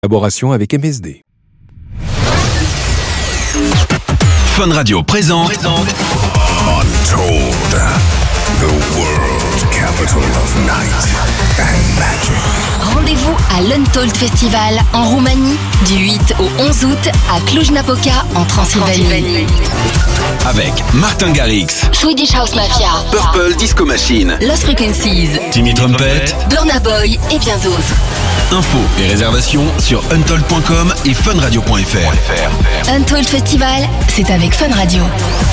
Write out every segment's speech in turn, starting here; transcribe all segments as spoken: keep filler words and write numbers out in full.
Collaboration avec M S D. Fun Radio présente, présente Untold, the world capital of night and magic. Rendez-vous à l'Untold Festival en Roumanie du huit au onze août à Cluj-Napoca en Transylvanie. avec Martin Garrix, Swedish House Mafia, Purple Disco Machine, Lost Frequencies, Timmy Trumpet, Burna Boy et bien d'autres. Infos et réservations sur untold point com et funradio point f r. Untold Festival, c'est avec Fun Radio.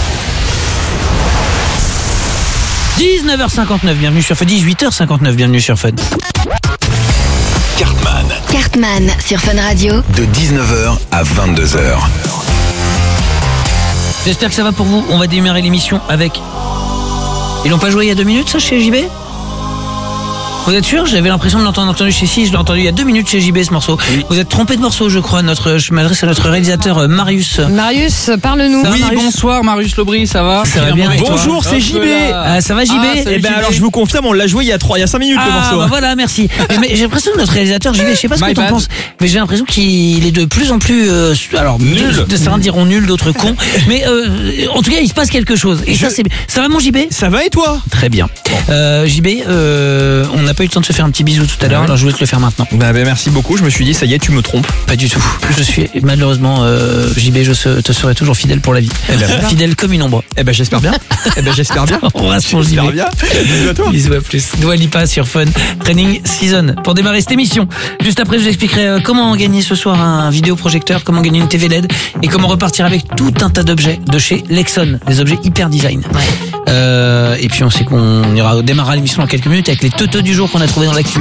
dix-neuf heures cinquante-neuf, bienvenue sur Fun. dix-huit heures cinquante-neuf, bienvenue sur Fun. Cartman, Cartman sur Fun Radio. de dix-neuf heures à vingt-deux heures. J'espère que ça va pour vous. On va démarrer l'émission avec... Ils l'ont pas joué il y a deux minutes, ça, chez J B ? Vous êtes sûr ? J'avais l'impression de l'entendre entendu chez Si, je l'ai entendu il y a deux minutes chez J B, ce morceau. Oui. Vous êtes trompé de morceau, je crois. Notre, je m'adresse à notre réalisateur euh, Marius. Marius, parle-nous. Oui, Marius bonsoir Marius Lobry, ça va? Ça va bien. Bonjour, c'est J B. Ah, ça va J B? Ah, Eh ben alors je vous confirme, on l'a joué il y a trois, il y a cinq minutes ah, le morceau. bah voilà, merci. Mais, mais j'ai l'impression que notre réalisateur J B, je sais pas ce My que t'en bad. penses, mais j'ai l'impression qu'il est de plus en plus, euh, alors Nul. de- de- Certains diront nul, d'autres cons. Mais euh, en tout cas, il se passe quelque chose. Et Je- ça, c'est ça va mon J B? Ça va et toi? Très bien. Euh, J B, euh, on n'a pas eu le temps de se faire un petit bisou tout à l'heure, Ouais. alors je voulais te le faire maintenant. Bah, bah, merci beaucoup, je me suis dit ça y est, tu me trompes. Pas du tout. Je suis malheureusement euh, J B, je se- te serai toujours fidèle pour la vie. Eh ben, voilà. Fidèle comme une ombre. Eh ben j'espère bien. Eh ben j'espère bien. On reste pour J J'espère B. bien. Bisous à toi. Bisous à plus. Dua Lipa sur Fun Training Season. Pour démarrer cette émission, juste après je vous expliquerai euh, comment gagner ce soir un vidéoprojecteur, comment gagner une T V L E D et comment repartir avec tout un tas d'objets de chez Lexon, des objets hyper design. Euh, et puis on sait qu'on ira au démarrer l'émission dans quelques minutes avec les teuteux du jour qu'on a trouvé dans l'actu.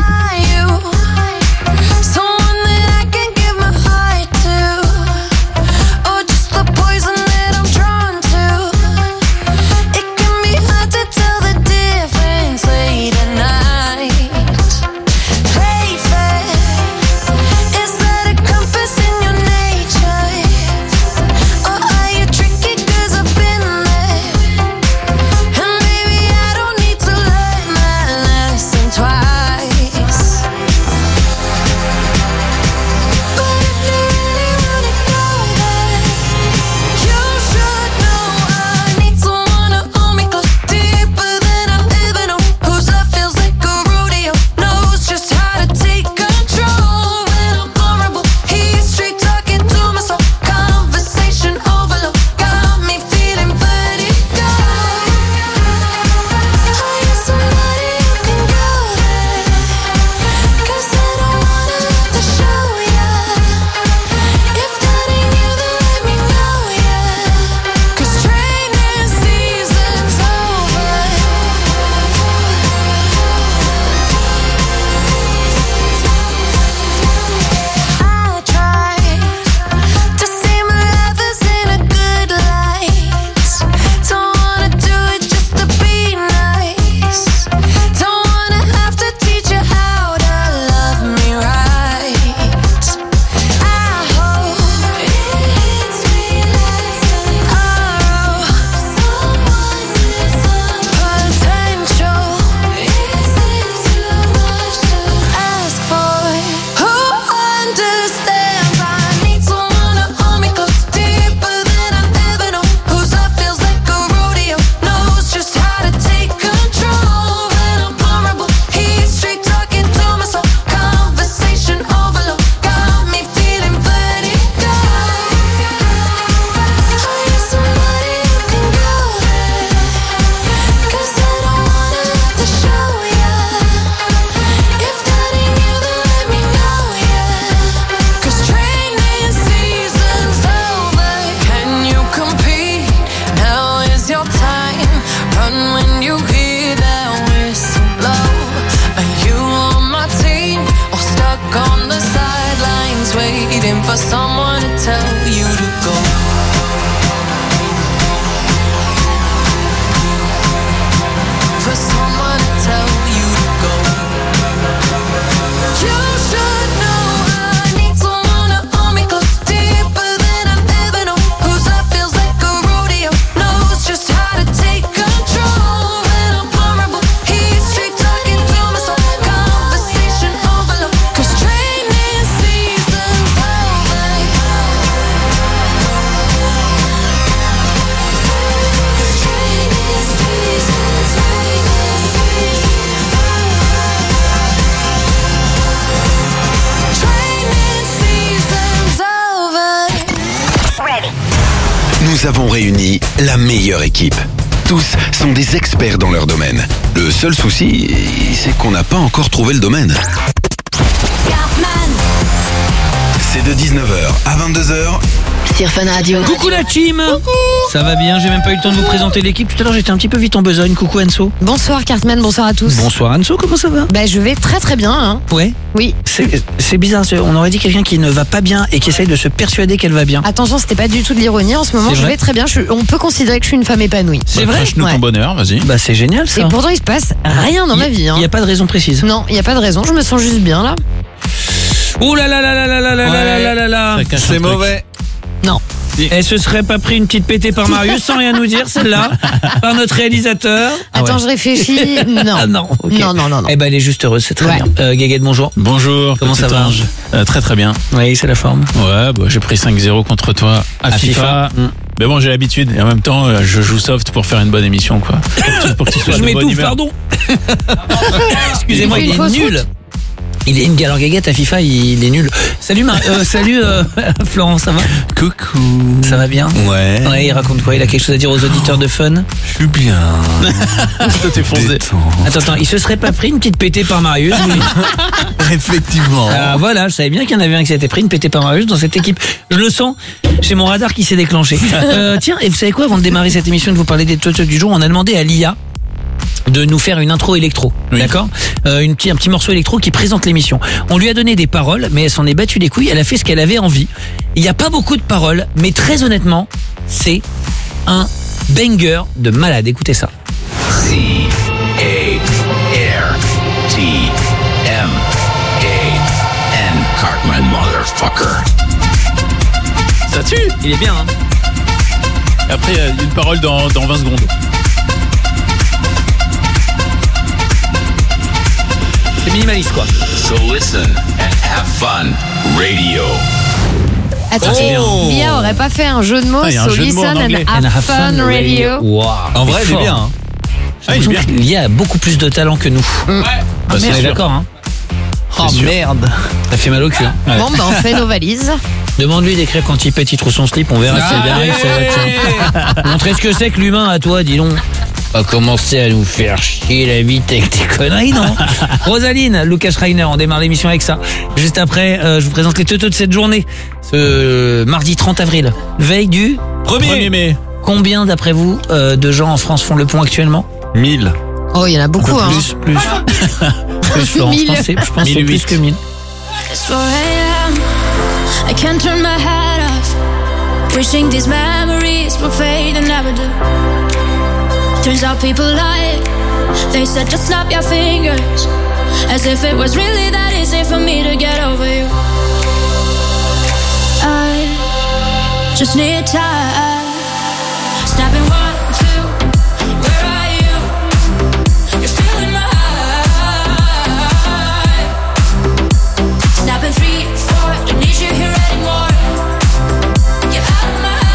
Twice. But if you really wanna go there, you should know I need someone to hold me close, deeper than I've ever known. Whose love feels like a rodeo, knows just how to take control when I'm vulnerable. He's straight talking to my soul, conversation overload, got me feeling vertigo. Are you somebody who can go there? 'Cause I don't wanna have to show ya. If that ain't you, then let me know ya. 'Cause training season's over. I try to see my lovers in a good light. Don't wanna do it just to be nice. Don't wanna have to teach you how to love me right. I hope it's realized our potential. Is it too much to ask for? Who understands? I need someone to hold me close, deeper than I've ever known. Whose love feels like a rodeo, knows just how to take control when I'm vulnerable. He's straight talking to my soul, conversation overload, got me feeling vertigo. Are you somebody who can go there? 'Cause I don't wanna have to show ya. If that ain't you, then let me know ya. 'Cause training season's over. Can you compete? Now is your time. Run when you hear that whistle blow. Are you on my team or stuck on the sidelines waiting for someone to tell you to go? For someone to tell you to go. You should know I need someone to hold me close, deeper than I've ever known. Whose love feels like a rodeo, knows just how to take control when I'm vulnerable. He's straight talking to my soul, conversation overload. 'Cause training season's nous avons réuni la meilleure équipe. Tous sont des experts dans leur domaine. Le seul souci, c'est qu'on n'a pas encore trouvé le domaine. C'est de dix-neuf heures à vingt-deux heures. Sur Fun Radio. Coucou la team. Ça va bien, j'ai même pas eu le temps de vous présenter l'équipe. Tout à l'heure j'étais un petit peu vite en besogne. Coucou Anso. Bonsoir Cartman, bonsoir à tous. Bonsoir Anso, comment ça va? Bah je vais très très bien hein. Ouais. Oui. C'est c'est bizarre, c'est- on aurait dit quelqu'un qui ne va pas bien et qui essaye de se persuader qu'elle va bien. Attention, c'était pas du tout de l'ironie en ce moment, C'est je vrai vais très bien, je suis- on peut considérer que je suis une femme épanouie. C'est vrai? Crache-nous Ouais. ton bonheur, vas-y. Bah c'est génial ça. Et pourtant il se passe rien dans ma vie hein. Il n'y a pas de raison précise. Non, il y a pas de raison, je me sens juste bien là. Ouh là là là là là là là Ouais. là là là là. Ça cache un C'est truc. mauvais. Non. Elle se serait pas pris une petite pétée par Marius sans rien nous dire, celle-là, par notre réalisateur. Attends, ouais. je réfléchis. Non. Ah non, ok. Non, non, non, non. Eh ben elle est juste heureuse, c'est très Ouais. bien. Euh, Guéguette, bonjour. Bonjour, Comment petit ça va ange. Euh, Très très bien. Oui, c'est la forme. Ouais, bah, j'ai pris cinq zéro contre toi à, À FIFA. FIFA. Mm. Mais bon, j'ai l'habitude. Et en même temps, euh, je joue soft pour faire une bonne émission, quoi. Pour, pour que tu sois Je de bonne m'étouffe, humeur. pardon. Excusez-moi, Il il fait est une fausse nul. route. Il est une alors Guéguette à FIFA, il est nul. Salut, Mar- euh, salut euh, Florent, ça va? Coucou. Ça va bien? Ouais. Ouais, il raconte quoi? Il a quelque chose à dire aux auditeurs de Fun? Je suis bien. Toi, t'es foncé. Attends, attends, il se serait pas pris une petite pétée par Marius? Oui. Effectivement. Ah voilà, je savais bien qu'il y en avait un qui s'était pris une pétée par Marius dans cette équipe. Je le sens, j'ai mon radar qui s'est déclenché. Euh, tiens, et vous savez quoi, avant de démarrer cette émission et de vous parler des tutos du jour, on a demandé à l'I A de nous faire une intro électro, Oui. d'accord, euh, une petit, un petit morceau électro qui présente l'émission. On lui a donné des paroles, mais elle s'en est battue les couilles, elle a fait ce qu'elle avait envie. Il n'y a pas beaucoup de paroles, mais très honnêtement, c'est un banger de malade. Écoutez ça. C A R T M A N. Cartman, motherfucker. Ça tue. Il est bien, hein? Et après, il y a une parole dans, dans vingt secondes. C'est minimaliste, quoi. So listen and have fun. Radio. Attends, c'est bien. l'I A aurait pas fait un jeu de mots Ah, il y a un so jeu de mots en listen and anglais. have, And have fun, radio. Wow. En vrai, C'est il est fort. bien. hein. Ah, il est bien. L'I A a beaucoup plus de talent que nous. Bah, On c'est est sûr. d'accord, hein? Oh sûr. merde. Ça fait mal au cul. hein. Bon, bah on fait nos valises. Demande-lui d'écrire quand il pète, il trouve son slip, on verra si c'est derrière, ça va tiens. Montrer ce que c'est que l'humain à toi, dis donc. Pas commencer à nous faire chier la bite avec tes conneries, non? Rosaline, Lucas Schreiner, on démarre l'émission avec ça. Juste après, euh, je vous présente les teuteux de cette journée. Ce mardi trente avril, veille du... Premier mai. Combien, d'après vous, euh, de gens en France font le point actuellement? mille. Oh, il y en a beaucoup hein. Plus, plus. Plus, Florent, je Mille. pense que c'est- je pense que c'est mille plus huit. que mille. It's four a.m. I can't turn my head off. Wishing these memories will fade and never do. Turns out people lie. They said just snap your fingers. As if it was really that easy for me to get over you. I just need time. Snapping one, two. Where are you? You're still in my eye. Snapping three, four, don't need you here anymore. Get out of my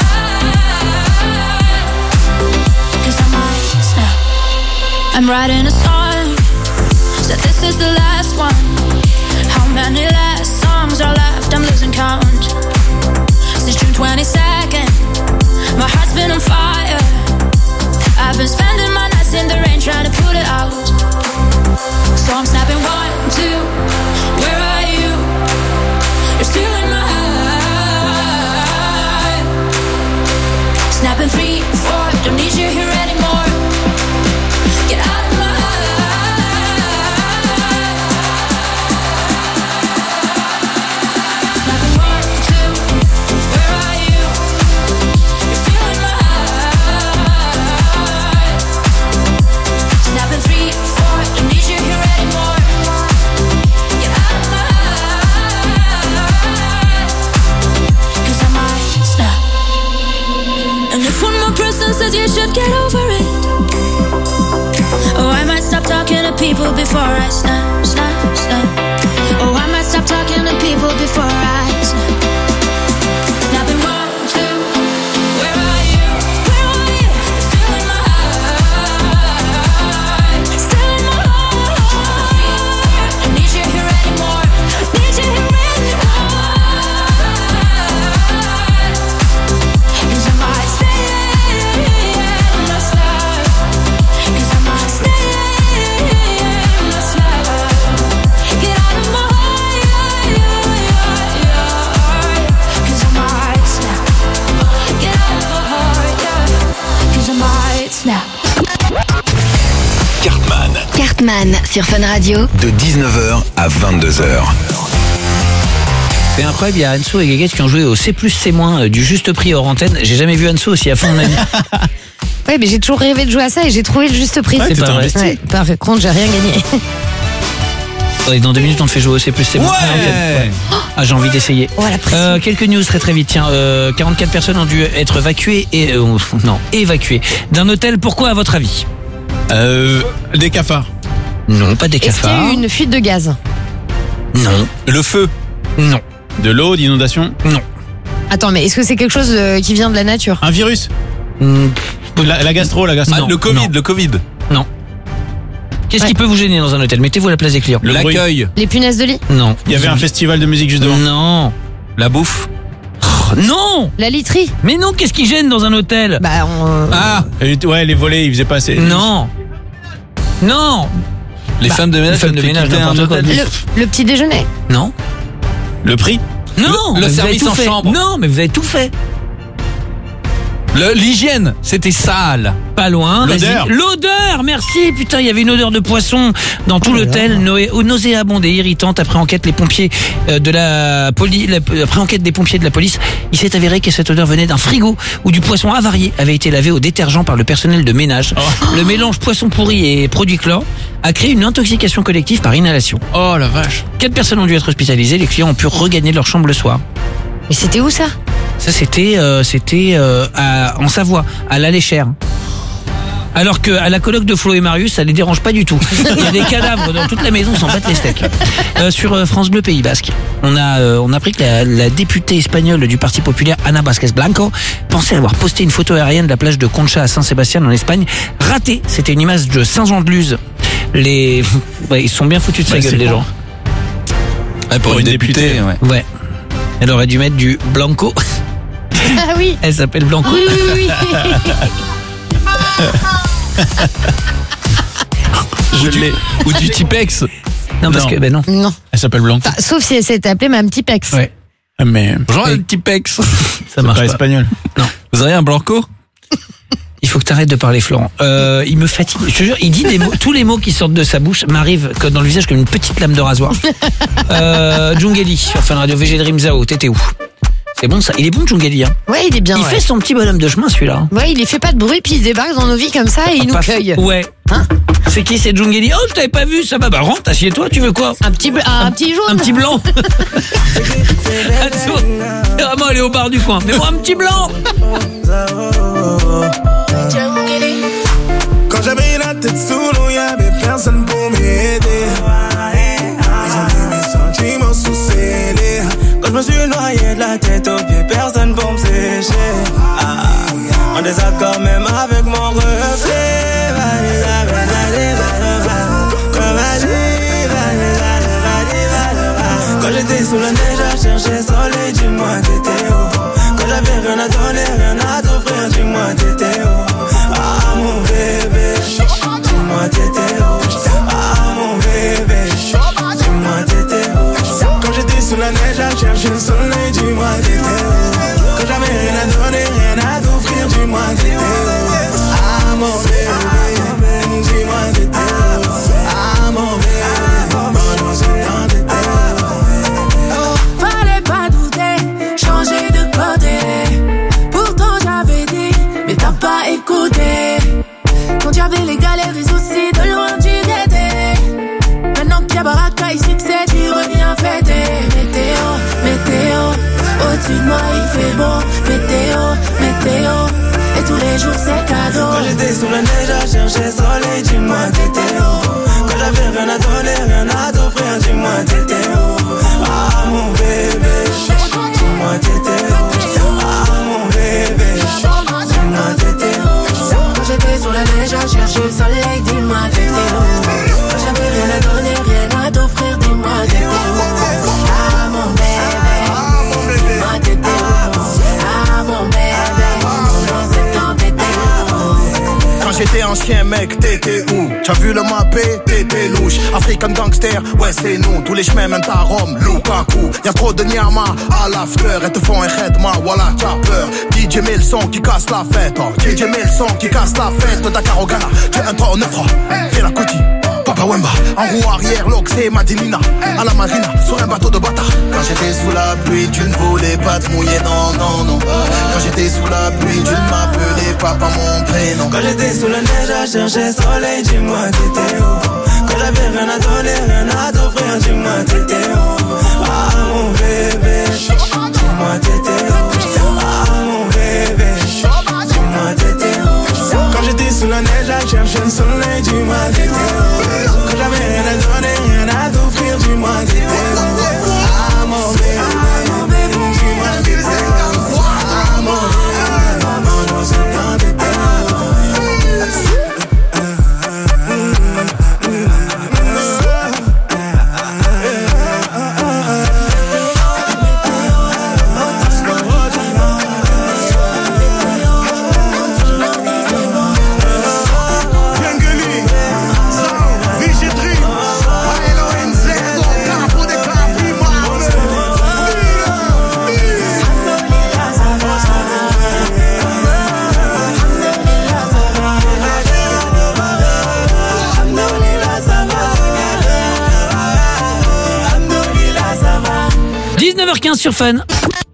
eye. Cause I might snap. I'm writing a song. Said this is the last one. How many last songs are left? I'm losing count. Since June twenty-second, my heart's been on fire. I've been spending my nights in the rain trying to put it out. So I'm snapping one, two. Where are you? You're still in my eye. Snapping three, four. Don't need you here anymore. Get out of my eye. Snapping one, two. Where are you? You're still in my eye. Snapping three, four. Don't need you here anymore. Get out of my eye. Cause I might snap. And if one more person says you should get over it, oh, I might stop talking to people before I snap, snap, snap. Oh, I might stop talking to people before I snap. Snapping one, two. Where are you? Where are you? Still in my eye. Still in my eye. Don't need you here anymore. Need you here anymore. Cause I might Hitman sur Fun Radio. De dix-neuf heures à vingt-deux heures. C'est incroyable, il y a Anso et Gueguette qui ont joué au C plus C- du juste prix hors antenne. J'ai jamais vu Anso aussi à fond de ma vie. Ouais, mais j'ai toujours rêvé de jouer à ça et j'ai trouvé le juste prix. Ouais, C'est t'étais pas vrai. investi. Ouais, par contre, j'ai rien gagné. Ouais, dans deux minutes, on te fait jouer au C plus C-. Ouais. Ah, j'ai envie d'essayer. Oh, la pression. Euh, quelques news très très vite. Tiens, euh, quarante-quatre personnes ont dû être évacuées et euh, non évacuées d'un hôtel. Pourquoi à votre avis? Euh, des cafards. Non, pas des Est-ce qu'il y a cafards. eu une fuite de gaz? Non, Le feu. non, De l'eau, d'inondation. non. Attends, mais est-ce que c'est quelque chose euh, qui vient de la nature? Un virus. Hmm, La, la gastro, la gastro. Non, le Covid, non. le Covid. non. Qu'est-ce Ouais. qui peut vous gêner dans un hôtel? Mettez-vous à la place des clients. Le bruit. L'accueil. Les punaises de lit? Non. Il y avait un festival de musique juste devant. Non. La bouffe. Oh, non. La literie? Mais non, qu'est-ce qui gêne dans un hôtel? Bah, on... euh, Ah, ouais, les volets, ils faisaient pas assez. Non. Non. Les Bah, femmes de les ménage, femmes ça de te fait ménage, quitter un n'importe quoi. hôtel. le, le petit déjeuner? Non. Le prix. Non. Le- le mais vous avez service tout en fait. chambre. Non, mais vous avez tout fait. Le- L'hygiène, c'était sale. Pas loin. L'odeur. vas-y. L'odeur, merci. Putain, il y avait une odeur de poisson dans tout l'hôtel, noé- nauséabonde et irritante. Après enquête, les pompiers euh, de la police, après enquête des pompiers de la police, il s'est avéré que cette odeur venait d'un frigo où du poisson avarié avait été lavé au détergent par le personnel de ménage. Le mélange poisson pourri et produit chlore a créé une intoxication collective par inhalation. Oh la vache. Quatre personnes ont dû être hospitalisées. Les clients ont pu regagner leur chambre le soir. Mais c'était où ça? Ça, c'était, euh, c'était euh, à- en Savoie, à l'Aléchère. Alors que à la coloc de Flo et Marius, ça les dérange pas du tout. Il y a des cadavres dans toute la maison, s'en battent les steaks. Euh, sur euh, France Bleu Pays Basque, on a euh, on a appris que la, la députée espagnole du Parti populaire Ana Vázquez Blanco pensait avoir posté une photo aérienne de la plage de Concha à Saint-Sébastien en Espagne. Raté, c'était une image de Saint-Jean-de-Luz. Les, ouais, ils sont bien foutus de sa Ouais, gueule c'est les quoi gens. Ouais, pour, une députée, ouais. Ouais. Elle aurait dû mettre du Blanco. Ah oui. Elle s'appelle Blanco. Oui, oui, oui. Je l'ai. Ou du Tipex. Non, parce Non. que ben non. Non. Elle s'appelle Blanco. Enfin, sauf si elle s'était appelée Mme Tipex. Ouais. Mais. Bonjour, Oui. un Tipex. Ça C'est marche pas pas. espagnol. Non. Vous avez un Blanco? Il faut que tu arrêtes de parler, Florent. Euh, il me fatigue. Je te jure, il dit des mots. Tous les mots qui sortent de sa bouche m'arrivent comme dans le visage comme une petite lame de rasoir. Euh, Djungeli, sur Fun Radio, V G Dream Zao, t'étais où? C'est bon ça. Il est bon, Djungeli. Hein. Ouais, il est bien. Il ouais. fait son petit bonhomme de chemin, celui-là. Ouais, il fait pas de bruit, puis il débarque dans nos vies comme ça et il nous Pas- cueille. Ouais. Hein? C'est qui, c'est Djungeli? Oh, je t'avais pas vu, ça va. Bah, rentre, assieds-toi, tu veux quoi? Un petit, bl- un petit jaune. Un petit blanc. Atso, vraiment, elle est au bar du coin. Mais moi, un petit blanc. Quand j'avais la tête sous l'eau, y'avait personne pour m'aider. Ils ont mis mes sentiments sous scellés. Quand je me suis noyé de la tête aux pieds, personne pour me sécher. Ah, en désaccord même avec mon reflet. Vas-y, vas-y, vas-y, vas-y, vas-y, vas-y, vas-y. Quand j'étais sous la neige à chercher soleil, dis-moi t'étais où? Quand j'avais rien à donner, rien à t'offrir, dis-moi t'étais où? Ah mon bébé, dis-moi t'étais où? Ah mon bébé, dis-moi t'étais où? Quand j'étais sous la neige à chercher le soleil, dis-moi t'étais où? Quand j'avais rien à donner, rien à t'offrir, dis-moi t'étais où? Ah mon bébé, dis-moi t'étais où? Ah mon bébé, pendant ce temps t'étais où? Fallait pas douter, changer de côté. Pourtant j'avais dit, mais t'as pas écouté. Quand il y avait les galères et soucis, de loin tu guettais. Maintenant qu'il y a baraka et succès, tu reviens fêter. Météo, météo, au-dessus de moi il fait beau. Météo, météo, et tous les jours c'est cadeau. Quand j'étais sous la neige à chercher soleil, dis-moi t'étais où? Quand j'avais rien à donner, rien à t'offrir, dis-moi t'étais où? Ah mon bébé, dis-moi t'étais où? Ah mon bébé, dis-moi t'étais où? Quand j'étais sur la neige à chercher le soleil, dis-moi t'étais où? Quand j'avais rien à donner, rien à t'offrir, dis-moi t'étais où? Ah mon bébé, dis-moi t'étais où? Ah mon bébé, pendant ce temps t'étais où? Quand j'étais un chien mec, t'étais où? T'as vu le mappé, t'étais louche. African gangster, ouais c'est nous. Tous les chemins mènent à Rome, Lukaku. Y'a trop de Nyama à l'after. Elles te font un khedma, voilà t'as peur. D J met le son qui casse la fête. Oh. D J met le son qui casse la fête. Dakar au Ghana, tu es un trois au neuf trois. Fais la cookie, papa Kawemba, en roue arrière, Lox et Madinina. À la marina, sur un bateau de bâtard. Quand j'étais sous la pluie, tu ne voulais pas te mouiller, non, non, non. Quand j'étais sous la pluie, tu ne m'appelais pas par mon prénom. Quand j'étais sous la neige à chercher soleil, dis-moi t'étais où? Quand j'avais rien à donner, rien à t'offrir, dis-moi t'étais où? Ah mon bébé, dis-moi t'étais où? Ah mon bébé, dis-moi t'étais où? Quand j'étais sous la neige à chercher le soleil, dis-moi t'étais où? Quand j'avais rien à donner, rien à t'offrir, dis-moi t'étais où? Ah mon bébé, dis-moi t'étais où? Ah mon bébé, maman, je sais quand t'étais où? dix-neuf heures quinze sur Fun.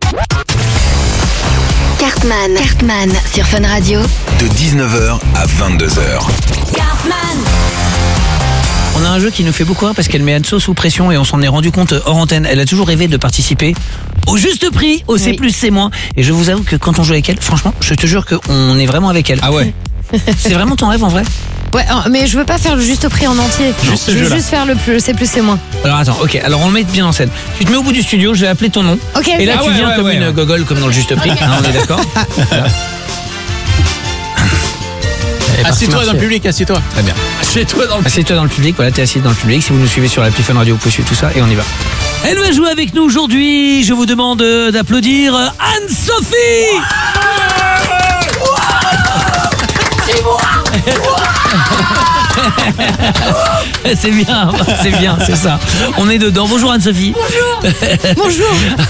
Cartman, Cartman sur Fun Radio. De dix-neuf heures à vingt-deux heures. Cartman. On a un jeu qui nous fait beaucoup rire parce qu'elle met Anso sous pression et on s'en est rendu compte hors antenne. Elle a toujours rêvé de participer au juste prix, au C plus, C moins. Et je vous avoue que quand on joue avec elle, franchement, je te jure qu'on est vraiment avec elle. Ah ouais. C'est vraiment ton rêve en vrai? Ouais, mais je veux pas faire le juste prix en entier. Juste ce je veux jeu-là. juste faire le plus, c'est plus, c'est moins. Alors attends, ok, alors on le met bien en scène. Tu te mets au bout du studio, je vais appeler ton nom. Ok. Et là Ah tu ouais, viens ouais, comme ouais, une ouais. gogole, comme dans le juste prix. Hein, on est d'accord? Voilà. Elle est partie Assieds-toi dans le marcher. public, assieds-toi. Très bien. Assieds-toi dans le Assieds-toi dans le public, voilà, t'es assis dans le public. Si vous nous suivez sur l'appli Fun Radio, vous pouvez suivre tout ça et on y va. Elle va jouer avec nous aujourd'hui. Je vous demande euh, d'applaudir euh, Anne-Sophie. C'est bien, c'est bien, c'est ça. On est dedans. Bonjour Anne-Sophie. Bonjour.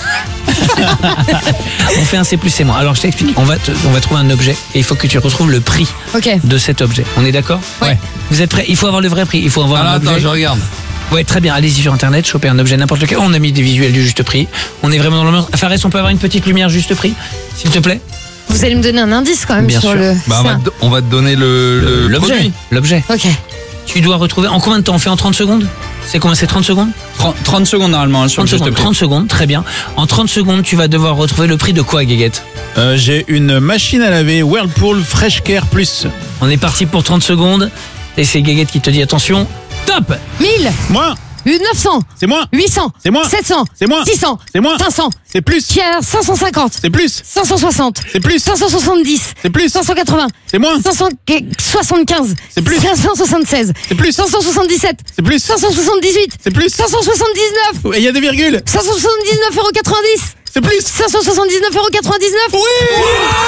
On fait un C plus, C moins. Alors je t'explique. On va te- on va trouver un objet et il faut que tu retrouves le prix Ok. de cet objet. On est d'accord? Ouais. Vous êtes prêts? Il faut avoir le vrai prix. Il faut avoir un objet. regarde. Ouais, très bien. Allez-y sur internet, choper un objet n'importe lequel. On a mis des visuels du juste prix. On est vraiment dans le même. Fares, on peut avoir une petite lumière juste prix, s'il te plaît? Vous allez me donner un indice quand même Bien sur sûr. le. Bah, on, va ça. te, on va te donner le, le L'objet. produit. L'objet. Ok. Tu dois retrouver. En combien de temps? On fait en trente secondes? C'est combien? C'est trente secondes? trente, trente secondes normalement hein, sur trente le juste secondes. prix. trente secondes, très bien. En trente secondes, tu vas devoir retrouver le prix de quoi, Guéguette? Euh, J'ai une machine à laver Whirlpool Fresh Care Plus. On est parti pour trente secondes. Et c'est Guéguette qui te dit attention. Top! mille, Moins, neuf cents, c'est moins, huit cents, C'est moins. sept cents, C'est moins. six cents, C'est moins. cinq cents, c'est plus, Pierre, cinq cent cinquante, c'est plus, cinq cent soixante, c'est plus, cinq cent soixante-dix, c'est plus, cinq cent quatre-vingts, c'est moins, cinq cent soixante-quinze, C'est plus. cinq cent soixante-seize, c'est plus, cinq cent soixante-dix-sept, c'est plus, cinq cent soixante-dix-huit, c'est plus. cinq cent soixante-dix-neuf, Et il y a des virgules. cinq cent soixante-dix-neuf euros quatre-vingt-dix, C'est plus. cinq cent soixante-dix-neuf euros quatre-vingt-dix-neuf. Oui.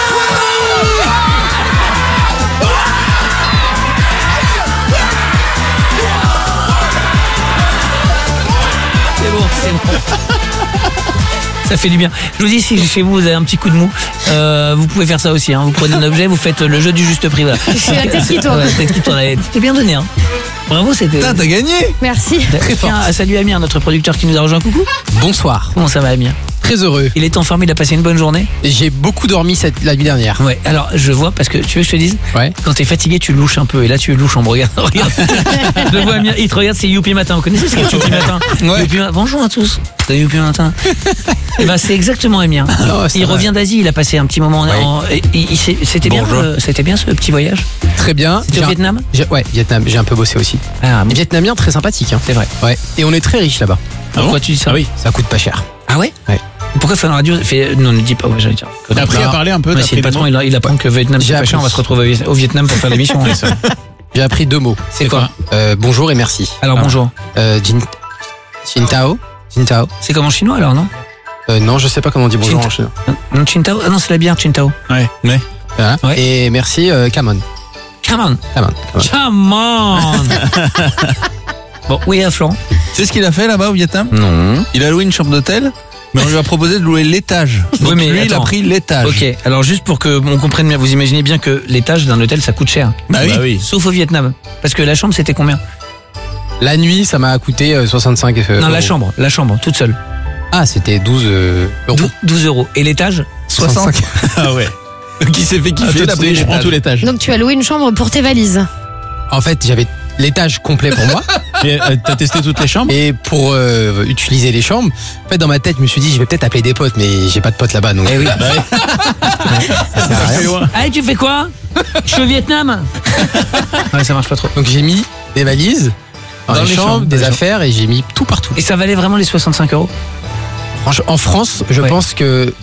C'est bon, c'est bon. Ça fait du bien. Je vous dis, si chez vous, vous avez un petit coup de mou, euh, vous pouvez faire ça aussi. Hein. Vous prenez un objet, vous faites le jeu du juste prix. Voilà. J'ai la tête qui tourne. Ouais, la tête qui tourne. C'était bien donné. Hein. Bravo, c'était. Putain, t'as gagné. Merci. Très fort. Salut Amir, notre producteur qui nous a rejoint. Coucou. Bonsoir, Comment ça va, Amir? très heureux. Il est en forme, il a passé une bonne journée. J'ai beaucoup dormi cette, la nuit dernière. Ouais, alors je vois, parce que tu veux que je te dise, Ouais. quand t'es fatigué, tu louches un peu. Et là, tu louches en me regardant. Regarde. Je vois Amir, il te regarde, c'est Youpi Matin. Vous connaissez ce qu'est Youpi Matin? Ouais. Youpi Ma- Bonjour à tous. C'est Youpi Matin. Et ben, c'est exactement Amir. Oh, ça il va. revient d'Asie, il a passé un petit moment. Ouais. En, et- et il s'est- c'était bien, Bonjour. euh, c'était bien ce petit voyage. Très bien. C'était J'ai au un- Vietnam? j'ai- Ouais, Vietnam. J'ai un peu bossé aussi. Ah, Les Vietnamiens très sympathiques. Hein. c'est vrai. Ouais. Et on est très riche là-bas. Pourquoi tu dis ça? Ah oui. Ça coûte pas cher. Ah ouais? Ouais. Pourquoi Fun Radio fait... Non, ne dis pas, ouais, j'allais dire. T'as appris à parler un peu. Ouais, t'as si le appris des patron mots. il, il apprend que Vietnam c'est J'ai pas cher, appris. on va se retrouver au Vietnam pour faire l'émission. J'ai appris deux mots. C'est quoi? Euh, bonjour et merci. Alors Ah. bonjour. Euh, Jin... Jintao. Jintao. C'est comme en chinois alors, non? Euh, non, je sais pas comment on dit bonjour Jint- en chinois. Non, Chintao? Ah non, c'est la bière Chintao. Ouais. Ouais. Voilà. Ouais. Et merci, euh, Camon. Come on. Camon. Camon. Come on. Bon, oui, à Florent. Tu sais ce qu'il a fait là-bas au Vietnam? Non. Il a loué une chambre d'hôtel, mais on lui a proposé de louer l'étage. Donc Oui, mais lui, il a attends. pris l'étage. Ok, alors juste pour que on comprenne bien, vous imaginez bien que l'étage d'un hôtel ça coûte cher. Bah oui. Bah oui. Sauf au Vietnam. Parce que la chambre c'était combien? La nuit, ça m'a coûté euh, soixante-cinq euh, Non, euros. la chambre, la chambre, toute seule. Ah, c'était douze euh, euros. Dou- douze euros. Et l'étage soixante. Ah ouais. Qui s'est fait Ah, kiffer, toi, t'as tu pris dis, je prends tout l'étage. Donc tu as loué une chambre pour tes valises. En fait, j'avais l'étage complet pour moi. Et, euh, T'as testé toutes les chambres? Et pour euh, utiliser les chambres, en fait, dans ma tête, je me suis dit, je vais peut-être appeler des potes, mais j'ai pas de potes là-bas. Donc, Eh oui. ça sert à rien. Allez, tu fais quoi? Je suis au Vietnam. Ouais, ça marche pas trop. Donc j'ai mis des valises dans, Dans les, les chambres, chambres, des dans les affaires et j'ai mis tout partout. Et ça valait vraiment les soixante-cinq euros? Franchement, en France, je Ouais. pense que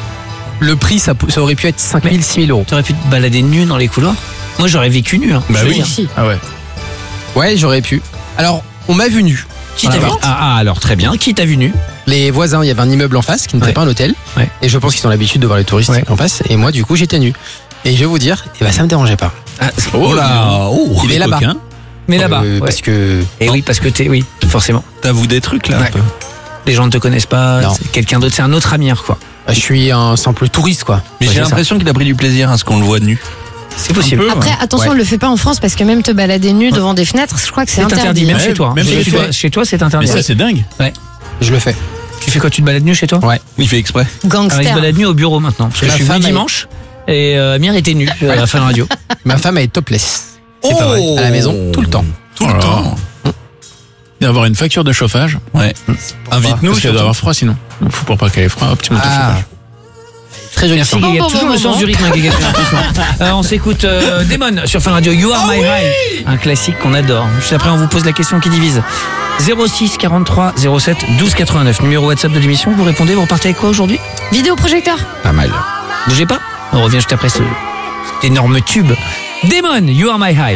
le prix, ça, pou- ça aurait pu être cinq mille, six mille euros. T'aurais pu te balader nu dans les couloirs? Moi, j'aurais vécu nu. Hein. Bah Je veux oui. dire. Ah ouais. Ouais, j'aurais pu. Alors, on m'a vu nu. Qui t'a vu? Ah, ah, alors très bien. Qui t'a vu nu? Les voisins, il y avait un immeuble en face qui n'était Ouais. pas un hôtel. Ouais. Et je pense qu'ils ont l'habitude de voir les touristes Ouais. en face. Et moi, du coup, j'étais nu. Et je vais vous dire, eh ben, ça me dérangeait pas. Ah, Oh là. Oh, Il les est là-bas. coquins. mais là-bas. Euh, ouais. Parce que. Et oui, parce que t'es, oui, forcément. T'avoues des trucs là. Ouais. un peu. Les gens ne te connaissent pas. Non. C'est quelqu'un d'autre, c'est un autre Amir, quoi. bah, je suis un simple touriste, quoi. Mais Ouais, j'ai c'est ça. l'impression qu'il a pris du plaisir à ce qu'on le voit nu. C'est possible. Un peu. Après, attention, Ouais. on le fait pas en France parce que même te balader nu devant des fenêtres, je crois que c'est C'est interdit. interdit, même Ouais, chez toi. même chez, chez toi, toi. chez toi, c'est Mais interdit. ça, c'est dingue. Je le fais. Tu fais quoi? Tu te balades nu chez toi? Ouais. Il fait exprès. Alors, il se Gangster. balade nu au bureau maintenant. Parce que Ma je suis venu femme, elle- dimanche et euh, Amir était nu euh, à la fin de la radio. Ma femme, elle est topless. C'est pas vrai. À la maison, tout le temps. Tout le Oh là. temps. Il doit avoir une facture de chauffage. Ouais. Invite-nous. Parce qu'elle doit surtout. avoir froid sinon. Donc, faut pas qu'elle ait froid. Optimum Ah. chauffage. Très joli. Merci femme. Guéguette, Bon, bon, toujours bon le sens moment. du rythme hein, Guéguette, j'ai l'impression. Euh, on s'écoute euh, Damon sur Fun Radio, You Are My High, un classique qu'on adore. Juste après on vous pose la question qui divise. zéro six quarante-trois zéro sept douze quatre-vingt-neuf, numéro WhatsApp de l'émission, vous répondez, vous repartez avec quoi aujourd'hui? Vidéoprojecteur. Pas mal. Bougez pas, on revient juste après ce, cet énorme tube. Damon, You Are My High.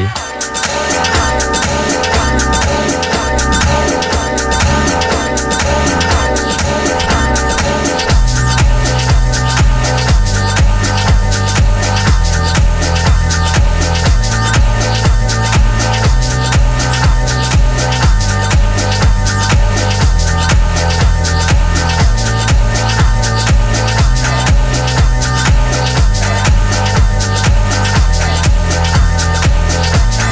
We'll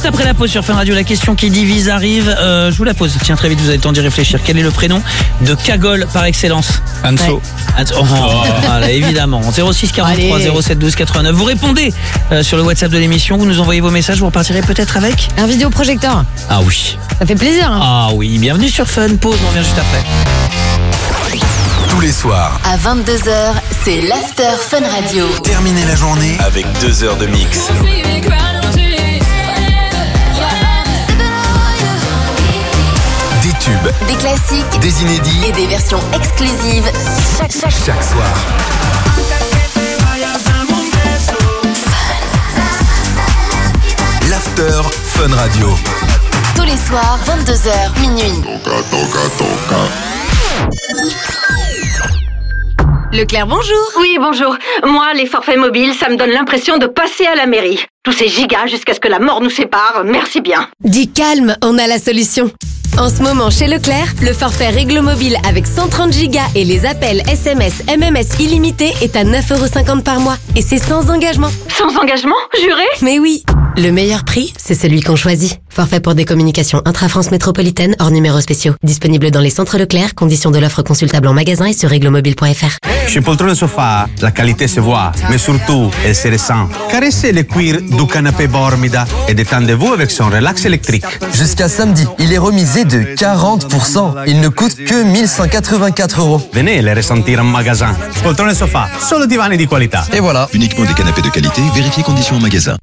Juste après la pause sur Fun Radio, la question qui divise arrive. Euh, je vous la pose. Tiens, très vite, vous avez le temps d'y réfléchir. Quel est le prénom de Cagole par excellence? Anso. Anso. Oh, voilà, évidemment. zéro six quarante-trois zéro sept douze quatre-vingt-neuf. Vous répondez euh, sur le WhatsApp de l'émission. Vous nous envoyez vos messages. Vous repartirez peut-être avec Un vidéoprojecteur. Ah oui. Ça fait plaisir. Hein. Ah oui. Bienvenue sur Fun. Pause. On revient juste après. Tous les soirs, À vingt-deux heures, c'est l'After Fun Radio. terminez la journée avec deux heures de mix. Des tubes, Des classiques des inédits, et des versions exclusives chaque, chaque, chaque soir. L'After Fun Radio. tous les soirs, vingt-deux heures, minuit. Leclerc, bonjour. Oui, bonjour. Moi, les forfaits mobiles, ça me donne l'impression de passer à la mairie. Tous ces gigas jusqu'à ce que la mort nous sépare, merci bien. Dis calme, on a la solution. En ce moment, chez Leclerc, le forfait Réglo Mobile avec cent trente gigas et les appels S M S, M M S illimités est à neuf euros cinquante par mois. Et c'est sans engagement. Sans engagement, juré? Mais oui. Le meilleur prix, c'est celui qu'on choisit. Forfait pour des communications intra-France métropolitaine hors numéros spéciaux. Disponible dans les centres Leclerc, conditions de l'offre consultable en magasin et sur reglomobile point f r. Chez Poltrone Sofa, la qualité se voit, mais surtout, elle se ressent. Caressez le cuir du canapé Bormida et détendez-vous avec son relax électrique. Jusqu'à samedi, il est remisé de quarante pour cent. Il ne coûte que mille cent quatre-vingt-quatre euros. Venez les ressentir en magasin. Poltrone Sofa, solo divani di qualità. Et voilà. Uniquement des canapés de qualité, vérifiez conditions en magasin.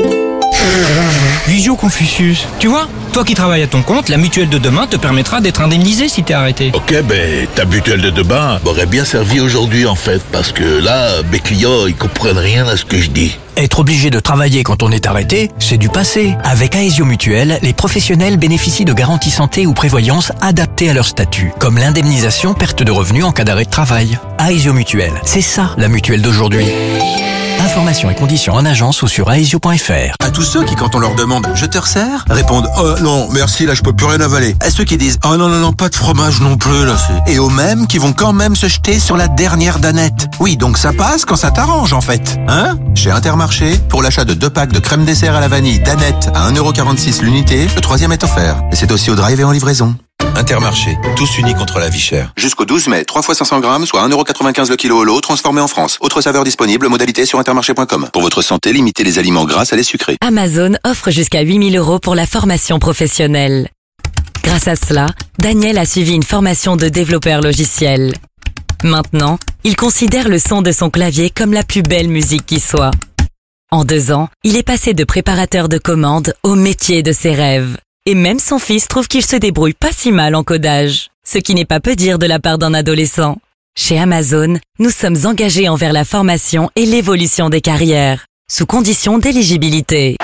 Visio Confucius. Tu vois, toi qui travailles à ton compte, la mutuelle de demain te permettra d'être indemnisé si t'es arrêté. Ok, ben ta mutuelle de demain m'aurait bien servi aujourd'hui en fait, parce que là, mes clients, ils comprennent rien à ce que je dis. Être obligé de travailler quand on est arrêté, c'est du passé. Avec Aesio Mutuelle, les professionnels bénéficient de garanties santé ou prévoyance adaptées à leur statut, comme l'indemnisation perte de revenus en cas d'arrêt de travail. Aesio Mutuelle, c'est ça la mutuelle d'aujourd'hui. Informations et conditions en agence ou sur aesio point f r. À tous ceux qui, quand on leur demande « Je te resserre ?» répondent « Oh non, merci, là je peux plus rien avaler ». À ceux qui disent « Oh non, non, non, pas de fromage non plus, là c'est... » Et aux mêmes qui vont quand même se jeter sur la dernière danette. Oui, donc ça passe quand ça t'arrange en fait. Hein ? Chez Intermarché, pour l'achat de deux packs de crème dessert à la vanille danette à un euro quarante-six l'unité, le troisième est offert. Et c'est aussi au drive et en livraison. Intermarché, tous unis contre la vie chère. Jusqu'au douze mai, trois fois cinq cents grammes, soit un euro quatre-vingt-quinze le kilo au lot, transformé en France. Autre saveur disponible, modalité sur intermarché point com. Pour votre santé, limitez les aliments gras à les sucrés. Amazon offre jusqu'à huit mille euros pour la formation professionnelle. Grâce à cela, Daniel a suivi une formation de développeur logiciel. Maintenant, il considère le son de son clavier comme la plus belle musique qui soit. En deux ans, il est passé de préparateur de commandes au métier de ses rêves. Et même son fils trouve qu'il se débrouille pas si mal en codage. Ce qui n'est pas peu dire de la part d'un adolescent. Chez Amazon, nous sommes engagés envers la formation et l'évolution des carrières, sous condition d'éligibilité.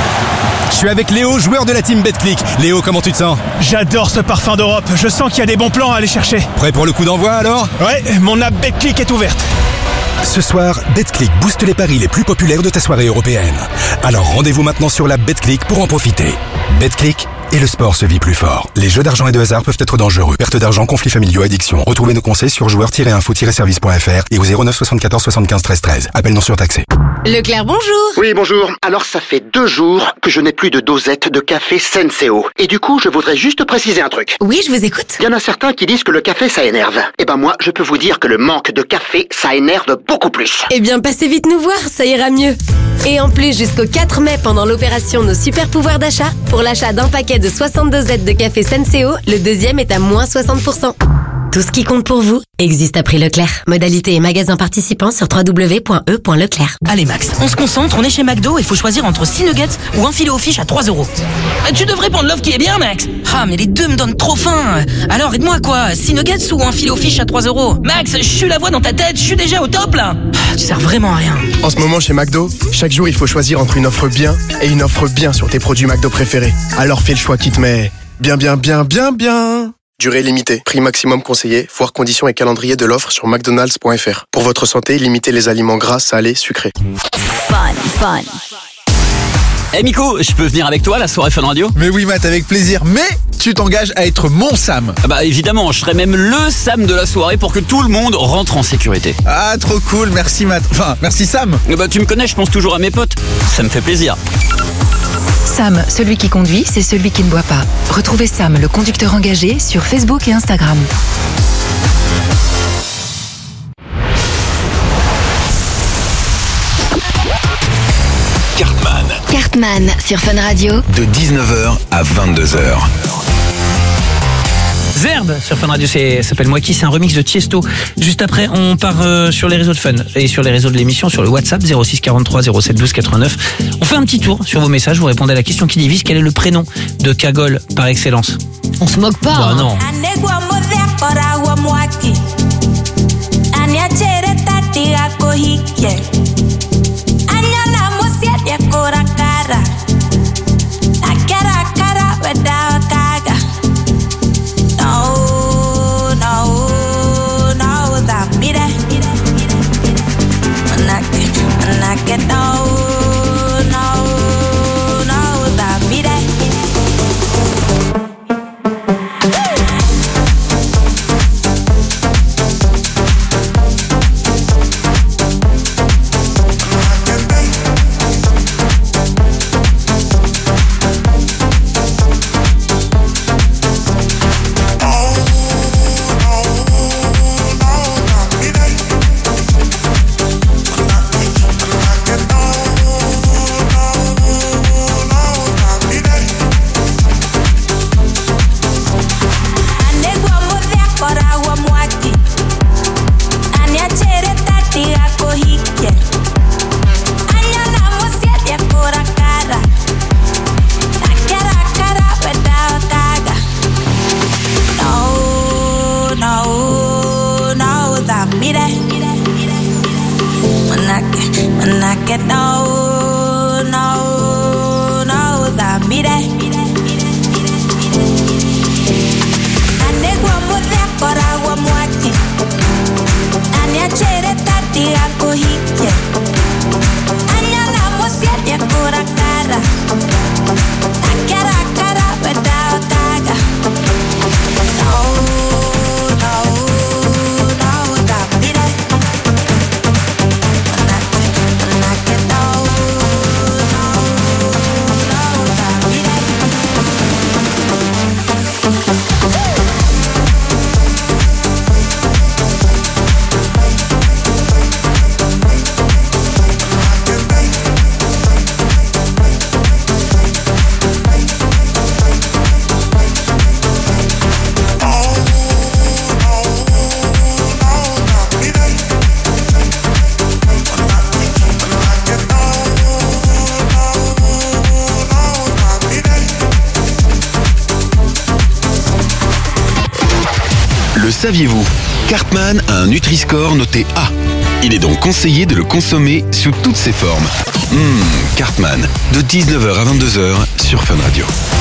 Je suis avec Léo, joueur de la team BetClick. Léo, comment tu te sens? J'adore ce parfum d'Europe. Je sens qu'il y a des bons plans à aller chercher. Prêt pour le coup d'envoi alors? Ouais, mon app BetClick est ouverte. Ce soir, BetClick booste les paris les plus populaires de ta soirée européenne. Alors rendez-vous maintenant sur l'app BetClick pour en profiter. BetClick, et le sport se vit plus fort. Les jeux d'argent et de hasard peuvent être dangereux. Perte d'argent, conflits familiaux, addiction. Retrouvez nos conseils sur joueurs tiret info tiret service point f r et au zéro neuf soixante-quatorze soixante-quinze treize treize. Appel non surtaxé. Leclerc, bonjour. Oui, bonjour. Alors, ça fait deux jours que je n'ai plus de dosette de café Senseo. Et du coup, je voudrais juste préciser un truc. Oui, je vous écoute. Il y en a certains qui disent que le café, ça énerve. Eh ben moi, je peux vous dire que le manque de café, ça énerve beaucoup plus. Eh bien, passez vite nous voir, ça ira mieux. Et en plus, jusqu'au quatre mai, pendant l'opération Nos Super Pouvoirs d'achat, pour l'achat d'un paquet de soixante dosettes de café Senseo, le deuxième est à moins soixante pour cent. Tout ce qui compte pour vous existe à prix Leclerc. Modalité et magasin participants sur w w w point e point leclerc. Allez Max, on se concentre, on est chez McDo, il faut choisir entre six nuggets ou un filet au fish à trois euros. Tu devrais prendre l'offre qui est bien Max. Ah mais les deux me donnent trop faim. Alors aide-moi quoi, six nuggets ou un filet au fish à trois euros? Max, je suis la voix dans ta tête, je suis déjà au top là. Tu sers vraiment à rien. En ce moment chez McDo, chaque jour il faut choisir entre une offre bien et une offre bien sur tes produits McDo préférés. Alors fais le choix qui te met bien bien bien bien bien. Durée limitée, prix maximum conseillé, voir conditions et calendrier de l'offre sur mcdonalds point f r. Pour votre santé, limitez les aliments gras, salés, sucrés. Fun, fun. Eh hey Miko, je peux venir avec toi à la soirée Fun Radio? Mais oui Matt, avec plaisir, mais tu t'engages à être mon Sam. Ah bah évidemment, je serai même le Sam de la soirée pour que tout le monde rentre en sécurité. Ah trop cool, merci Matt, enfin merci Sam. Bah tu me connais, je pense toujours à mes potes, ça me fait plaisir. Sam, celui qui conduit, c'est celui qui ne boit pas. Retrouvez Sam, le conducteur engagé, sur Facebook et Instagram. Cartman. Cartman sur Fun Radio. De dix-neuf heures à vingt-deux heures. Zerbe sur Fun Radio, c'est ça s'appelle Moi qui, c'est un remix de Tiesto. Juste après, on part euh, sur les réseaux de Fun et sur les réseaux de l'émission, sur le WhatsApp zéro six quarante-trois zéro sept douze quatre-vingt-neuf. On fait un petit tour sur vos messages, vous répondez à la question qui divise. Quel est le prénom de Kagol par excellence? On se moque pas. Bah hein. non. Le saviez-vous? Cartman a un Nutri-Score noté A. Il est donc conseillé de le consommer sous toutes ses formes. Mmh, Cartman, de dix-neuf heures à vingt-deux heures sur Fun Radio.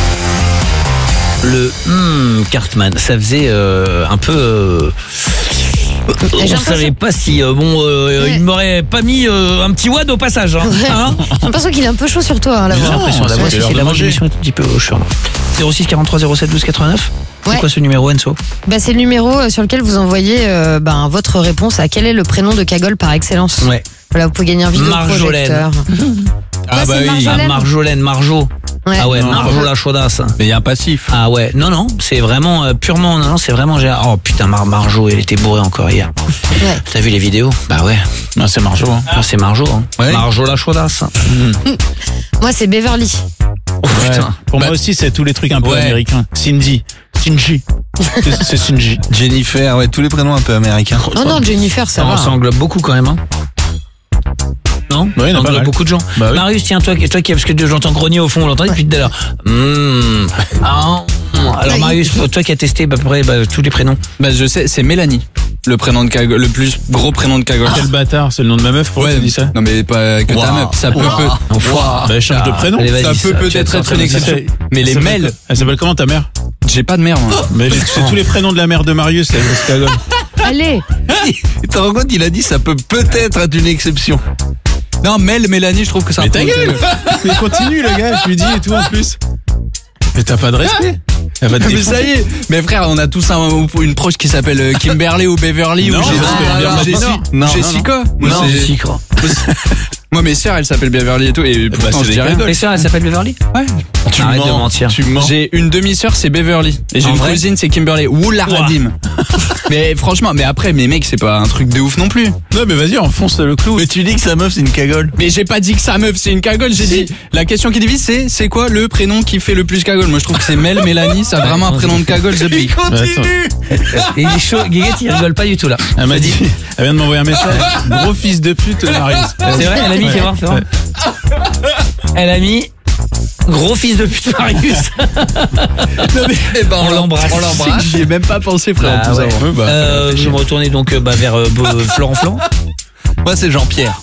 Le hmm, Cartman, ça faisait euh, un peu... Euh... On ne savait pas si euh, bon euh, ouais. il m'aurait pas mis euh, un petit wad au passage. Hein, ouais. hein J'ai l'impression qu'il est un peu chaud sur toi. Hein, J'ai l'impression de l'avoir. C'est la l'émission est un petit peu chiant. zéro six quarante-trois zéro sept douze quatre-vingt-neuf. C'est ouais. quoi ce numéro, Enzo? Bah, c'est le numéro sur lequel vous envoyez euh, bah, votre réponse à quel est le prénom de Kagol par excellence. Ouais. Voilà, vous pouvez gagner un vidéoprojecteur. Ah bah oui, Marjolaine, Marjolaine Marjo. Ouais. Ah ouais, non, Marjo la chaudasse. Mais il y a un passif. Ah ouais, non non, c'est vraiment euh, purement, non non, c'est vraiment Gérard. Oh putain, Mar Marjo, elle était bourrée encore hier. Ouais. T'as vu les vidéos? Bah ouais. Non, c'est Marjo. Hein. Ah, c'est Marjo. Hein. Ouais. Marjo la chaudasse. Mmh. Moi, c'est Beverly. Oh putain. Ouais. Pour bah, moi aussi, c'est tous les trucs un peu ouais. américains. Cindy. Cindy. C'est Cindy. Jennifer, ouais, tous les prénoms un peu américains. Non, non, Jennifer, ça, ça va. Ça englobe beaucoup quand même, hein. Non, oui, on a beaucoup de gens. Bah oui. Marius, tiens, toi, toi qui, parce que j'entends grogner au fond, on l'entend ouais. depuis tout à l'heure. Mmh. Ah, alors Marius, toi qui as testé à peu près bah, tous les prénoms. Bah je sais, c'est Mélanie. Le prénom de Kagol, le plus gros prénom de Kagol. Quel bâtard, c'est le nom de ma meuf, pourquoi ouais, tu dis ça? Non mais pas que wow. ta meuf, ça peut wow. peut. Wow. Bah change de prénom. Allez, ça peut peut-être être une exception. Mais les mails. Elle s'appelle comment ta mère? J'ai pas de mère moi. Mais c'est tous les prénoms de la mère de Marius, c'est Kagol. Allez. Tu te rends compte, il a dit ça peut peut-être être une exception. Non, Mel, Mélanie, je trouve que ça. Mais ta gueule. Mais continue le gars, je lui dis et tout en plus. Mais t'as pas de respect. Ah, bah, mais ça y est. Mais frère, on a tous un, une proche qui s'appelle Kimberly ou Beverly non, ou Jessica. Non, non, Jessica. Non, Jessica. Non, Jessica. Moi, mes sœurs, elles s'appellent Beverly et tout, et pourtant, je dis rien. Les sœurs, elles s'appellent Beverly? Ouais. Tu Arrête mens, de mentir. Tu mens. J'ai une demi-sœur, c'est Beverly. Et j'ai En une vrai cousine, c'est Kimberly. Oularadim. Mais franchement, mais après, mes mecs, c'est pas un truc de ouf non plus. Non, mais vas-y, enfonce le clou. Mais tu dis que sa meuf c'est une cagole. Mais j'ai pas dit que sa meuf c'est une cagole, j'ai dit la question qui divise c'est c'est quoi le prénom qui fait le plus cagole. Moi je trouve que c'est Mel, Mélanie, c'est vraiment un prénom de cagole. Il continue. Il est chaud, Guiguette il rigole pas du tout là. Elle m'a dit, elle vient de m'envoyer un message. Gros fils de pute, Marius. C'est vrai, elle a mis, fais voir, fais voir. Elle a mis gros fils de pute Marius. Non mais eh ben, on l'embrasse. On l'embrasse. J'y ai même pas pensé frère. Bah, ouais. Bah, euh, je vais me retourner donc bah, vers euh, Florent Flan. Moi c'est Jean-Pierre.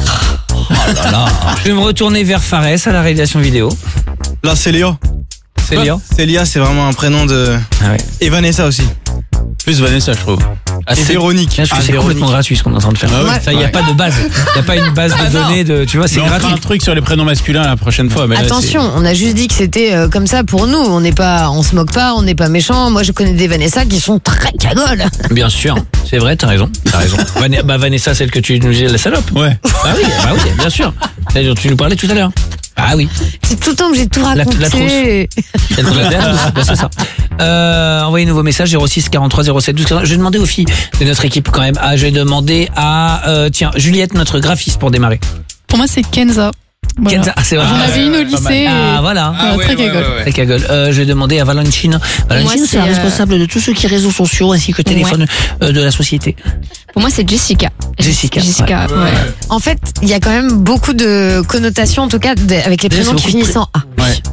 Oh là là. Je vais me retourner vers Fares à la réalisation vidéo. Là c'est Léa. C'est Léa. Célia c'est vraiment un prénom de. Ah ouais. Et Vanessa aussi. Plus Vanessa je trouve. Ah, et Véronique. Parce que ah, c'est Véronique. complètement gratuit ce qu'on est en train de faire. Ah ouais. Ça, il n'y a ouais. pas de base. Il n'y a pas une base de ah données de, tu vois, c'est mais on gratuit. fera un truc sur les prénoms masculins la prochaine fois. Mais là, Attention, on a juste dit que c'était euh, comme ça pour nous. On n'est pas, on se moque pas, on n'est pas méchant. Moi, je connais des Vanessa qui sont très cagoles. Bien sûr, c'est vrai, t'as raison. T'as raison. Van- bah Vanessa, celle que tu nous disais, la salope. Ouais. Bah oui, bah oui, bien sûr. Celle dont tu nous parlais tout à l'heure. Ah oui. C'est tout le temps que j'ai tout raconté. La, la trousse. Celle qu'on a derrière, bah, c'est ça. Euh, envoyez nouveau message zéro six quarante-trois zéro sept douze quinze. Je vais demander aux filles de notre équipe quand même. Ah, je vais demander à euh, tiens Juliette, notre graphiste pour démarrer. Pour moi, c'est Kenza. Voilà. Kenza, ah, c'est vrai. J'en avais une au lycée. Ah voilà. Ah, ouais, très cagole. Ouais, ouais. Très cagole. Euh, je vais demander à Valentine. Valentine, Moi, c'est la c'est, euh... responsable de tous ceux qui réseaux sociaux ainsi que téléphone ouais. euh, de la société. Pour moi, c'est Jessica. Jessica. Jessica. Ouais. Ouais. En fait, il y a quand même beaucoup de connotations, en tout cas, de, avec les prénoms qui finissent en A. Ouais.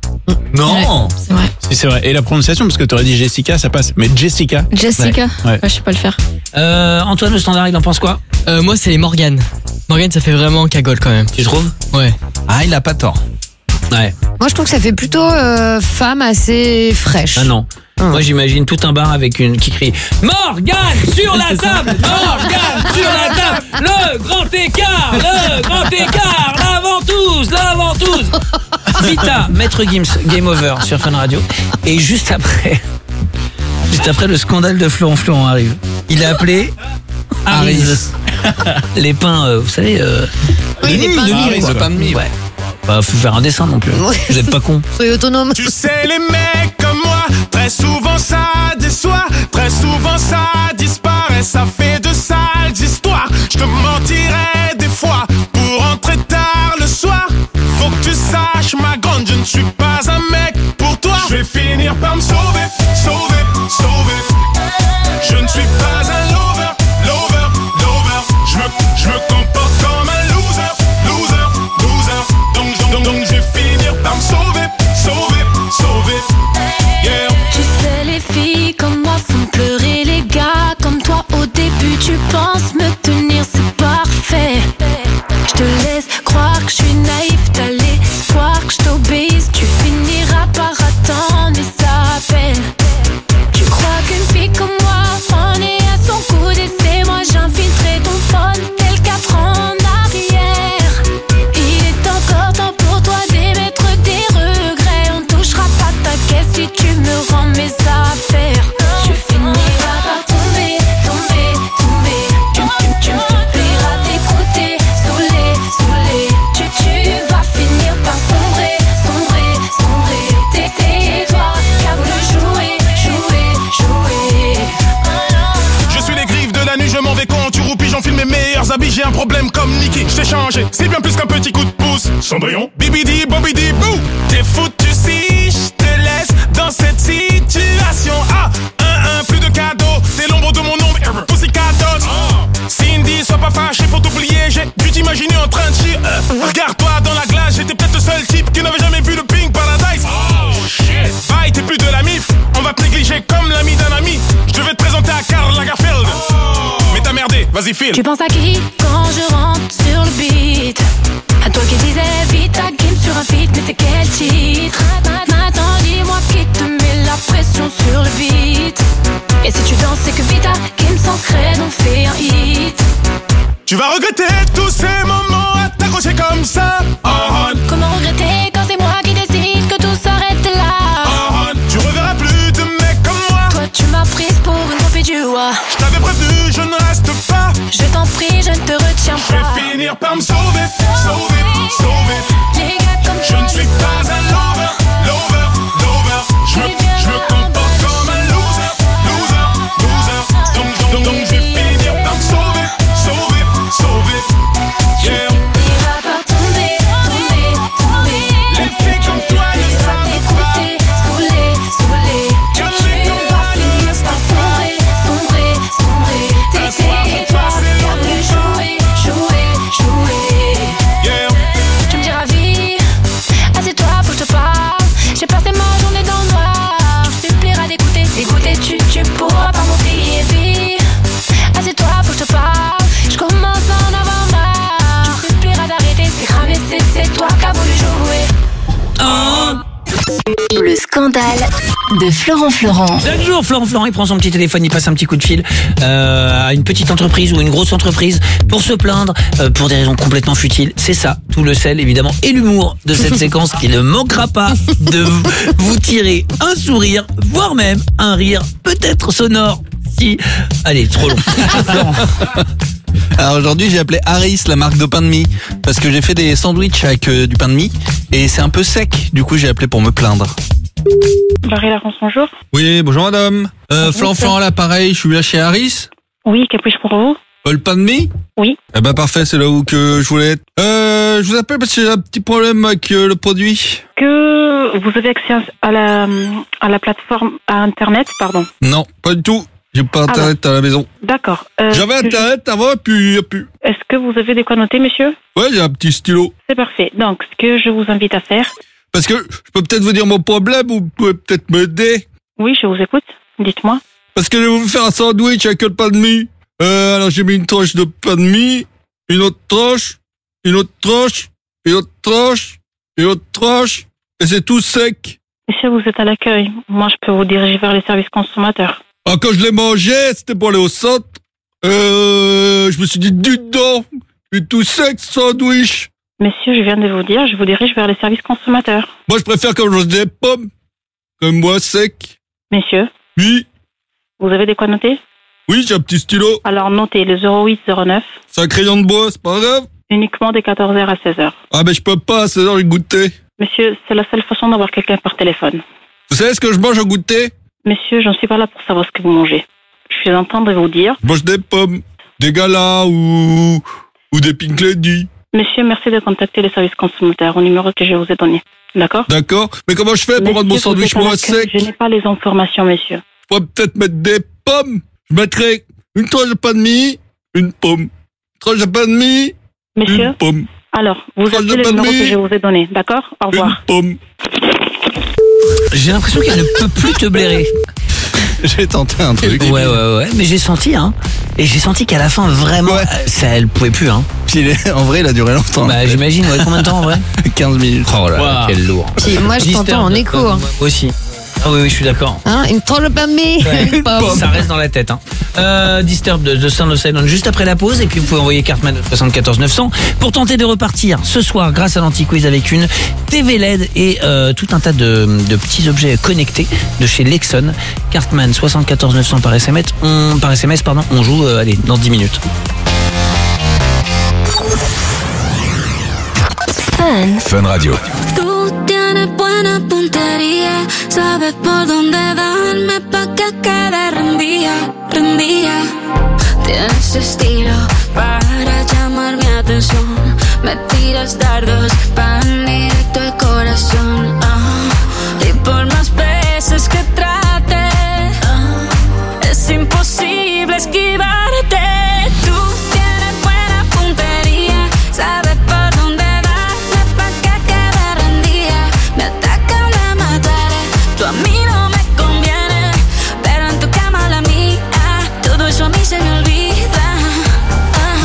Non. Ouais, c'est vrai. Si c'est vrai. Et la prononciation, parce que tu aurais dit Jessica, ça passe. Mais Jessica. Jessica. Ouais. Ouais, je sais pas le faire. Euh, Antoine, le standard, il en pense quoi? euh, Moi, c'est les Morgane. Morgane, ça fait vraiment cagole quand même. Tu trouves? Ouais. Ah, il a pas tort. Ouais. Moi, je trouve que ça fait plutôt euh, femme assez fraîche. Ah non. Hum. Moi, j'imagine tout un bar avec une qui crie Morgane sur la table, Morgane sur la table, le grand écart, le grand écart, la ventouse, la ventouse. Vita, Maître Gims, Game Over sur Fun Radio. Et juste après, juste après, le scandale de Florent Florent arrive. Il a appelé Harry's. Les pains, euh, vous savez, euh, oui, les pains de mie. Le pain de mie, ouais. Bah, faut faire un dessin non plus. Ouais. Vous êtes pas con. Soyez autonome. Tu sais, les mecs comme moi, très souvent ça déçoit, très souvent ça disparaît, ça fait de sales histoires. Je te mentirais des fois pour rentrer tard le soir. Faut que tu saches, ma grande, je ne suis pas un mec pour toi. Je vais finir par me sauver, sauver, sauver. Je ne suis pas un lover, lover, lover. Je me, je me comporte comme un loser, loser, loser. Donc, donc, donc, je vais finir par me sauver, sauver, sauver. Yeah. Tu sais, les filles comme moi font pleurer les gars comme toi. Au début, tu penses me tenir, c'est parfait. Je te laisse croire que je suis naïf, t'as l'espoir que je t'obéisse. Tu finiras par attendre les appels. Tu crois qu'une fille comme moi en est à son coude et c'est moi j'infiltrerai ton phone tel quatre ans en arrière. Il est encore temps pour toi d'émettre des regrets. On touchera pas ta caisse si tu me rends mes affaires. Je finirai par tomber, tomber, tomber. Tu, tu, tu me supplieras d'écouter, saoulé, saoulé. Tu, tu vas finir par sombrer, sombrer, sombrer. C'est, c'est toi qui as voulu jouer, jouer, jouer. Je suis les griffes de la nuit, je m'en vais quand tu roupis, j'enfile mes meilleurs habits, j'ai un problème comme Nicky. Je t'ai changé, c'est bien plus qu'un petit coup de pouce. Cendrillon, bibidi, bobidi, bou. T'es foutu si je te laisse dans cette situation. Ah, un, un, plus de cadeaux, t'es l'ombre de mon ombre, pussy cadotte. Cindy, sois pas fâché pour t'oublier, j'ai dû t'imaginer en train de chier. Euh, Regarde-toi dans la glace, j'étais peut-être le seul type qui n'avait jamais vu le Pink Paradise. Oh shit, bye, t'es plus de la mif, on va te négliger comme l'ami d'un ami. Je devais te présenter à Karl Lagerfeld. Oh. Mais t'as merdé, vas-y file. Tu penses à qui quand je rentre sur le beat? À toi qui disais vite ta game sur un feat, mais c'est quel titre? Maintenant dis-moi qui te met la pression sur le beat. Et si tu danses c'est que Vita Kim sans crête on fait un hit. Tu vas regretter tous ces moments à t'accrocher comme ça. Oh, comment regretter quand c'est moi qui décide que tout s'arrête là? Oh, tu reverras plus de mecs comme moi. Toi tu m'as prise pour une copine, need you. Uh. Je t'avais prévenu, je ne reste pas. Je t'en prie, je ne te retiens Je pas. vais finir par me sauver, sauver, sauver. Les gars comme Je ne suis pas un lover, lover, lover. Je me, je me comporte comme un loser, loser, loser. Donc, donc, donc, je vais finir par me sauver, sauver, sauver. Yeah. il va pas tomber, tomber, tomber. Les filles comme toi ne savent pas. Saoulé, saoulé. Tu vas finir par sombrer, sombrer, sombrer. T'essayes pas, t'as voulu jouer, jouer, jouer. Yeah. Tu me diras vie, assieds-toi, faut que je te parle. J'ai passé ma journée dans le noir. Tu supplieras d'écouter, d'écouter, tu, tu pourras pas m'oublier vie. Assieds-toi, faut que je te parle. Je commence à en avoir marre. Tu supplieras d'arrêter, c'est grave, c'est, c'est toi qui as voulu jouer. Le scandale de Florent Florent. Chaque jour, Florent Florent, il prend son petit téléphone, il passe un petit coup de fil euh, à une petite entreprise ou une grosse entreprise pour se plaindre euh, pour des raisons complètement futiles. C'est ça, tout le sel évidemment et l'humour de cette séquence qui ne manquera pas de vous tirer un sourire, voire même un rire, peut-être sonore. Si, allez, trop long. Florent. Alors aujourd'hui j'ai appelé Harris, la marque de pain de mie, parce que j'ai fait des sandwichs avec euh, du pain de mie et c'est un peu sec, du coup j'ai appelé pour me plaindre. Barry Laurence, bonjour. Oui, bonjour madame. Euh, Florent Florent à l'appareil, je suis là chez Harris. Oui, que puis-je pour vous? Euh, le pain de mie? Oui. Eh ben parfait, c'est là où que je voulais être. Euh, je vous appelle parce que j'ai un petit problème avec euh, le produit. Que vous avez accès à la, à la plateforme, à Internet, pardon. Non, pas du tout. J'ai pas Internet à la maison. D'accord. Euh, J'avais Internet je... avant et puis il n'y a plus. Est-ce que vous avez de quoi noter, monsieur? Ouais, j'ai un petit stylo. C'est parfait. Donc, ce que je vous invite à faire... Parce que je peux peut-être vous dire mon problème ou vous pouvez peut-être m'aider. Oui, je vous écoute. Dites-moi. Parce que je vais vous faire un sandwich avec le pain de mie. Euh, alors j'ai mis une tranche de pain de mie, une autre tranche, une autre tranche, une autre tranche, une autre tranche, et c'est tout sec. Monsieur, vous êtes à l'accueil. Moi, je peux vous diriger vers les services consommateurs. Ah, quand je l'ai mangé, c'était pour aller au centre. Euh, je me suis dit, du dedans, il est tout sec, ce sandwich. Messieurs, je viens de vous dire, je vous dirige vers les services consommateurs. Moi, je préfère quand je mange des pommes, comme moi, sec. Messieurs. Oui. Vous avez de quoi noter? Oui, j'ai un petit stylo. Alors, notez le zéro huit zéro neuf. C'est un crayon de bois, c'est pas grave. Uniquement de quatorze heures à seize heures. Ah, mais je peux pas, à seize heures, j'ai goûté. Monsieur, c'est la seule façon d'avoir quelqu'un par téléphone. Vous savez ce que je mange à goûter? Messieurs, je ne suis pas là pour savoir ce que vous mangez. Je suis en train de vous dire... Je mange des pommes, des galas ou, ou des Pink Lady. Monsieur, merci de contacter les services consommateurs au numéro que je vous ai donné. D'accord? D'accord. Mais comment je fais pour rendre mon sandwich moins sec? Je n'ai pas les informations, messieurs. Je pourrais peut-être mettre des pommes. Je mettrais une tranche de pain de mie, une pomme. Une tranche de pain de mie, Messieurs, une pomme. Alors, vous appelez le numéro que je vous ai donné, d'accord? Au revoir. Une pomme. J'ai l'impression qu'elle ne peut plus te blairer. J'ai tenté un truc. Ouais, ouais, ouais. Mais j'ai senti, hein. Et j'ai senti qu'à la fin, vraiment, ouais. ça, elle pouvait plus, hein. Puis en vrai, il a duré longtemps. Bah, j'imagine, ouais. Combien de temps, en vrai? quinze minutes. Oh là là, wow. Quel lourd. Si, moi, je t'entends en écho. Hein. Moi aussi. Ah oui, oui, je suis d'accord. Hein, une tranche de pain de mie. Ouais. Ça reste dans la tête. Hein. Euh, Disturb de The Sound of Silence juste après la pause. Et puis vous pouvez envoyer Cartman au soixante-quatorze neuf cents pour tenter de repartir ce soir grâce à l'anti-quiz avec une T V L E D et euh, tout un tas de, de petits objets connectés de chez Lexon. Cartman soixante-quatorze neuf cents par S M S. On, par S M S, pardon. On joue, euh, allez, dans dix minutes. Fun. Fun Radio. Tienes buena puntería, sabes por dónde darme pa' que quede rendida, rendida. Tienes estilo para llamar mi atención, me tiras dardos pan directo al corazón. Uh, y por más veces que trate, uh, es imposible esquivarte. Tú tienes buena puntería, sabes por dónde darme pa' que quede rendida. Me atacan, me mataré, tú a mí no me conviene, pero en tu cama la mía, todo eso a mí se me olvida. Ah.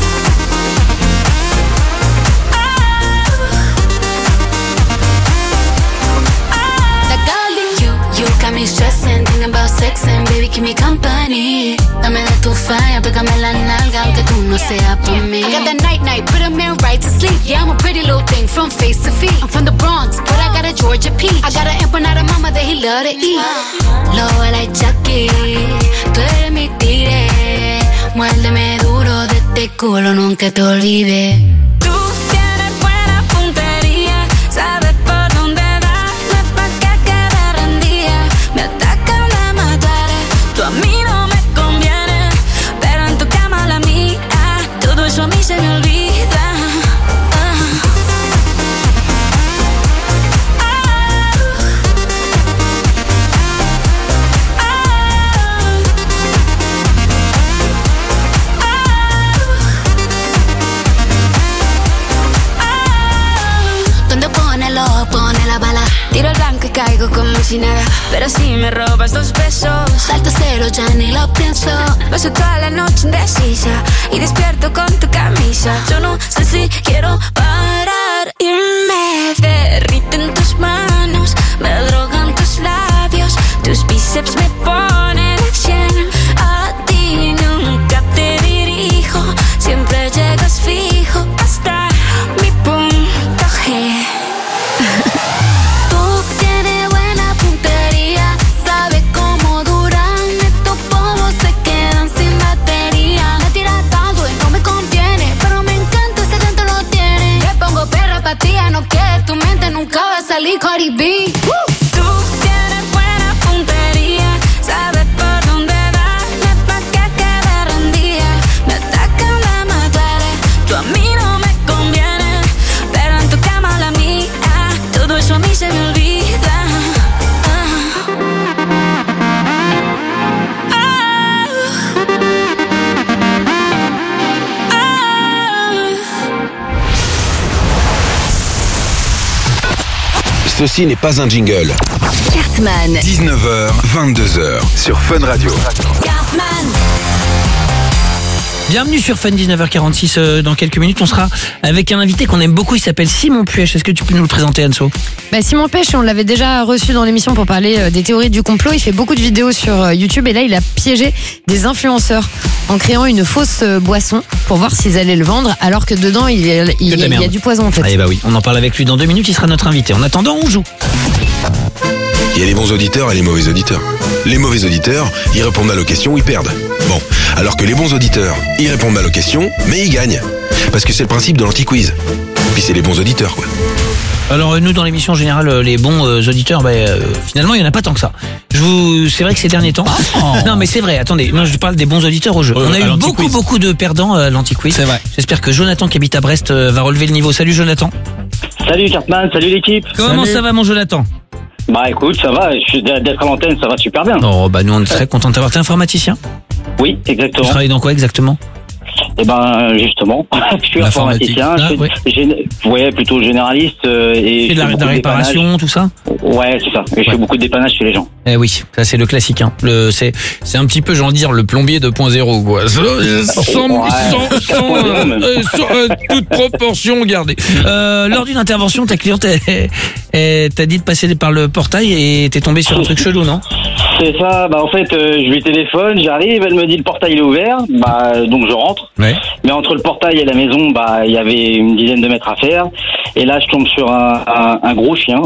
Ah. That girl, you, you got me stressing, thinking about sex and baby keep me company. Dame de tu fire, pégame la nalga aunque tú no seas por mí. I got that night night, put a man right to sleep. Yeah, I'm a pretty little thing from face to feet. I'm from the Bronx, but I got a Georgia peach. I got an empanada mama that he love to eat. Low like Chucky, tú eres mi culo nunca te olvide. Tú tienes buena puntería, sabes por dónde darle pa' que quede rendida. Me atacan de matar, tú a mí no me conviene, pero en tu cama la mía, todo eso a mí se me olvida. Pone la bala, tiro el blanco y caigo como si nada. Pero si me robas dos besos, salto cero, ya ni lo pienso. Paso toda la noche indecisa y despierto con tu camisa. Yo no sé si quiero parar y me derriten tus manos, me drogan tus labios, tus bíceps me ponen a cien. A ti nunca te dirijo, siempre llegas fijo hasta mi punto G. Tú tienes buena puntería, sabes cómo duran estos pomos, se quedan sin batería. Me tiras tanto y no me conviene, pero me encanta ese canto lo tiene. Te pongo perra pa' ti, no quede tu mente, nunca va a salir Cardi B. Tú tienes buena puntería, sabes por dónde darle pa' que quede rendida. Me atacan de matar, tú a mí no me conviene, pero en tu cama la mía, todo eso a mí se me olvida. Ceci n'est pas un jingle. Cartman. dix-neuf heures, vingt-deux heures sur Fun Radio. Cartman. Bienvenue sur Fun, dix-neuf heures quarante-six. Euh, dans quelques minutes, on sera avec un invité qu'on aime beaucoup. Il s'appelle Simon Puech. Est-ce que tu peux nous le présenter, Anso? Bah, Simon Puech, on l'avait déjà reçu dans l'émission pour parler euh, des théories du complot. Il fait beaucoup de vidéos sur euh, YouTube et là, il a piégé des influenceurs en créant une fausse euh, boisson pour voir s'ils allaient le vendre, alors que dedans, il y a, il, Que de la il y a merde. du poison en fait. Ah, bah oui, on en parle avec lui dans deux minutes. Il sera notre invité. En attendant, on joue. Il y a les bons auditeurs et les mauvais auditeurs. Les mauvais auditeurs, ils répondent mal aux questions, ils perdent. Bon, alors que les bons auditeurs, ils répondent mal aux questions, mais ils gagnent. Parce que c'est le principe de l'anti-quiz. Puis c'est les bons auditeurs, quoi. Alors euh, nous dans l'émission en général euh, les bons euh, auditeurs bah, euh, finalement il y en a pas tant que ça. Je vous c'est vrai que ces derniers temps non mais c'est vrai attendez non je parle des bons auditeurs au jeu. Euh, On a à eu l'anti-quiz. beaucoup beaucoup de perdants à l'anti-quiz. C'est vrai. J'espère que Jonathan qui habite à Brest euh, va relever le niveau. Salut Jonathan. Salut Cartman, salut l'équipe. Comment Salut. ça va mon Jonathan? Bah écoute, ça va, je suis d'être à l'antenne, ça va super bien. Oh bah nous on est très contents de t'avoir. T'es informaticien? Oui, exactement. Tu travailles dans quoi exactement? Eh ben justement, je suis informaticien, Ah, je ouais. suis gén- ouais, plutôt généraliste euh, et C'est de je la, fais de la beaucoup réparation dépannage. tout ça? Ouais, c'est ça. Et je fais beaucoup de dépannage chez les gens. Eh oui, ça c'est le classique. Hein. Le, c'est, C'est un petit peu, j'ai envie de dire, le plombier deux point zéro, quoi. Sans, sans, Ouais, sans, sans, euh, euh, sans, euh, toute proportion gardée. Euh, lors d'une intervention, ta cliente elle- elle t'a dit de passer par le portail et t'es tombé sur un truc chelou, non? C'est ça, bah en fait, euh, je lui téléphone, j'arrive, elle me dit le portail il est ouvert, bah donc je rentre. Ouais. Mais entre le portail et la maison, bah il y avait une dizaine de mètres à faire. Et là, je tombe sur un, un, un gros chien.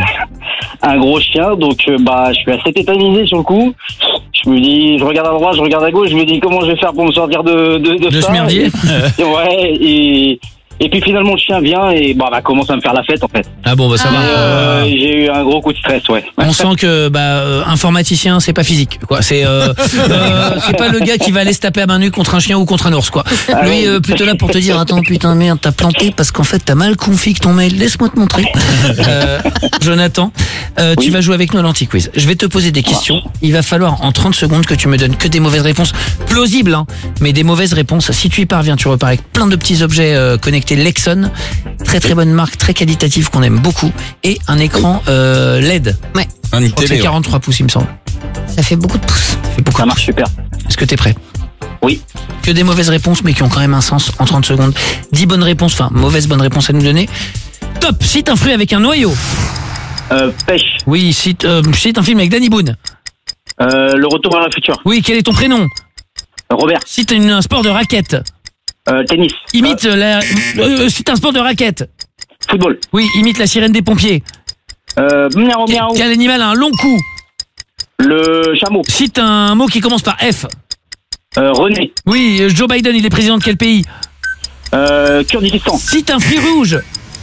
un gros chien, donc euh, bah je suis assez tétanisé sur le coup. Je me dis, je regarde à droite, je regarde à gauche, je me dis comment je vais faire pour me sortir de de, de, De ça. ce merdier. Et- ouais, et et puis finalement le chien vient et bah, bah commence à me faire la fête en fait. Ah bon bah ça va. Euh, j'ai eu un gros coup de stress, ouais. On sent que bah euh, informaticien c'est pas physique quoi. C'est euh, euh, c'est pas le gars qui va aller se taper à main nue contre un chien ou contre un ours quoi. Lui euh, plutôt là pour te dire attends putain merde t'as planté parce qu'en fait t'as mal config ton mail. Laisse-moi te montrer. Euh, Jonathan, euh, tu vas jouer avec nous à l'anti-quiz. Je vais te poser des questions. Il va falloir en trente secondes que tu me donnes que des mauvaises réponses plausibles hein, mais des mauvaises réponses. Si tu y parviens tu repars avec plein de petits objets euh, connectés Lexon. Très très bonne marque, très qualitative qu'on aime beaucoup et un écran euh, L E D. Ouais. Un télé, c'est ouais. quarante-trois pouces il me semble. Ça fait beaucoup de pouces. Ça fait beaucoup. Ça marche super. Est-ce que t'es prêt? Oui. Que des mauvaises réponses mais qui ont quand même un sens en trente secondes. dix bonnes réponses, enfin mauvaises bonnes réponses à nous donner. Top. Cite un fruit avec un noyau. Euh, pêche. Oui, cite, euh, cite un film avec Danny Boone. Euh, le retour vers le futur. Oui, quel est ton prénom? Robert. Cite une- un sport de raquette. Euh, tennis. Imite la. Euh, cite un sport de raquette. Football. Oui, imite la sirène des pompiers. Euh, miaou, Quel, miaou. quel animal a un long cou? Le chameau. Cite un mot qui commence par F. Euh, René. Oui, euh, Joe Biden, il est président de quel pays? Euh, Kurdistan. Cite un fruit rouge.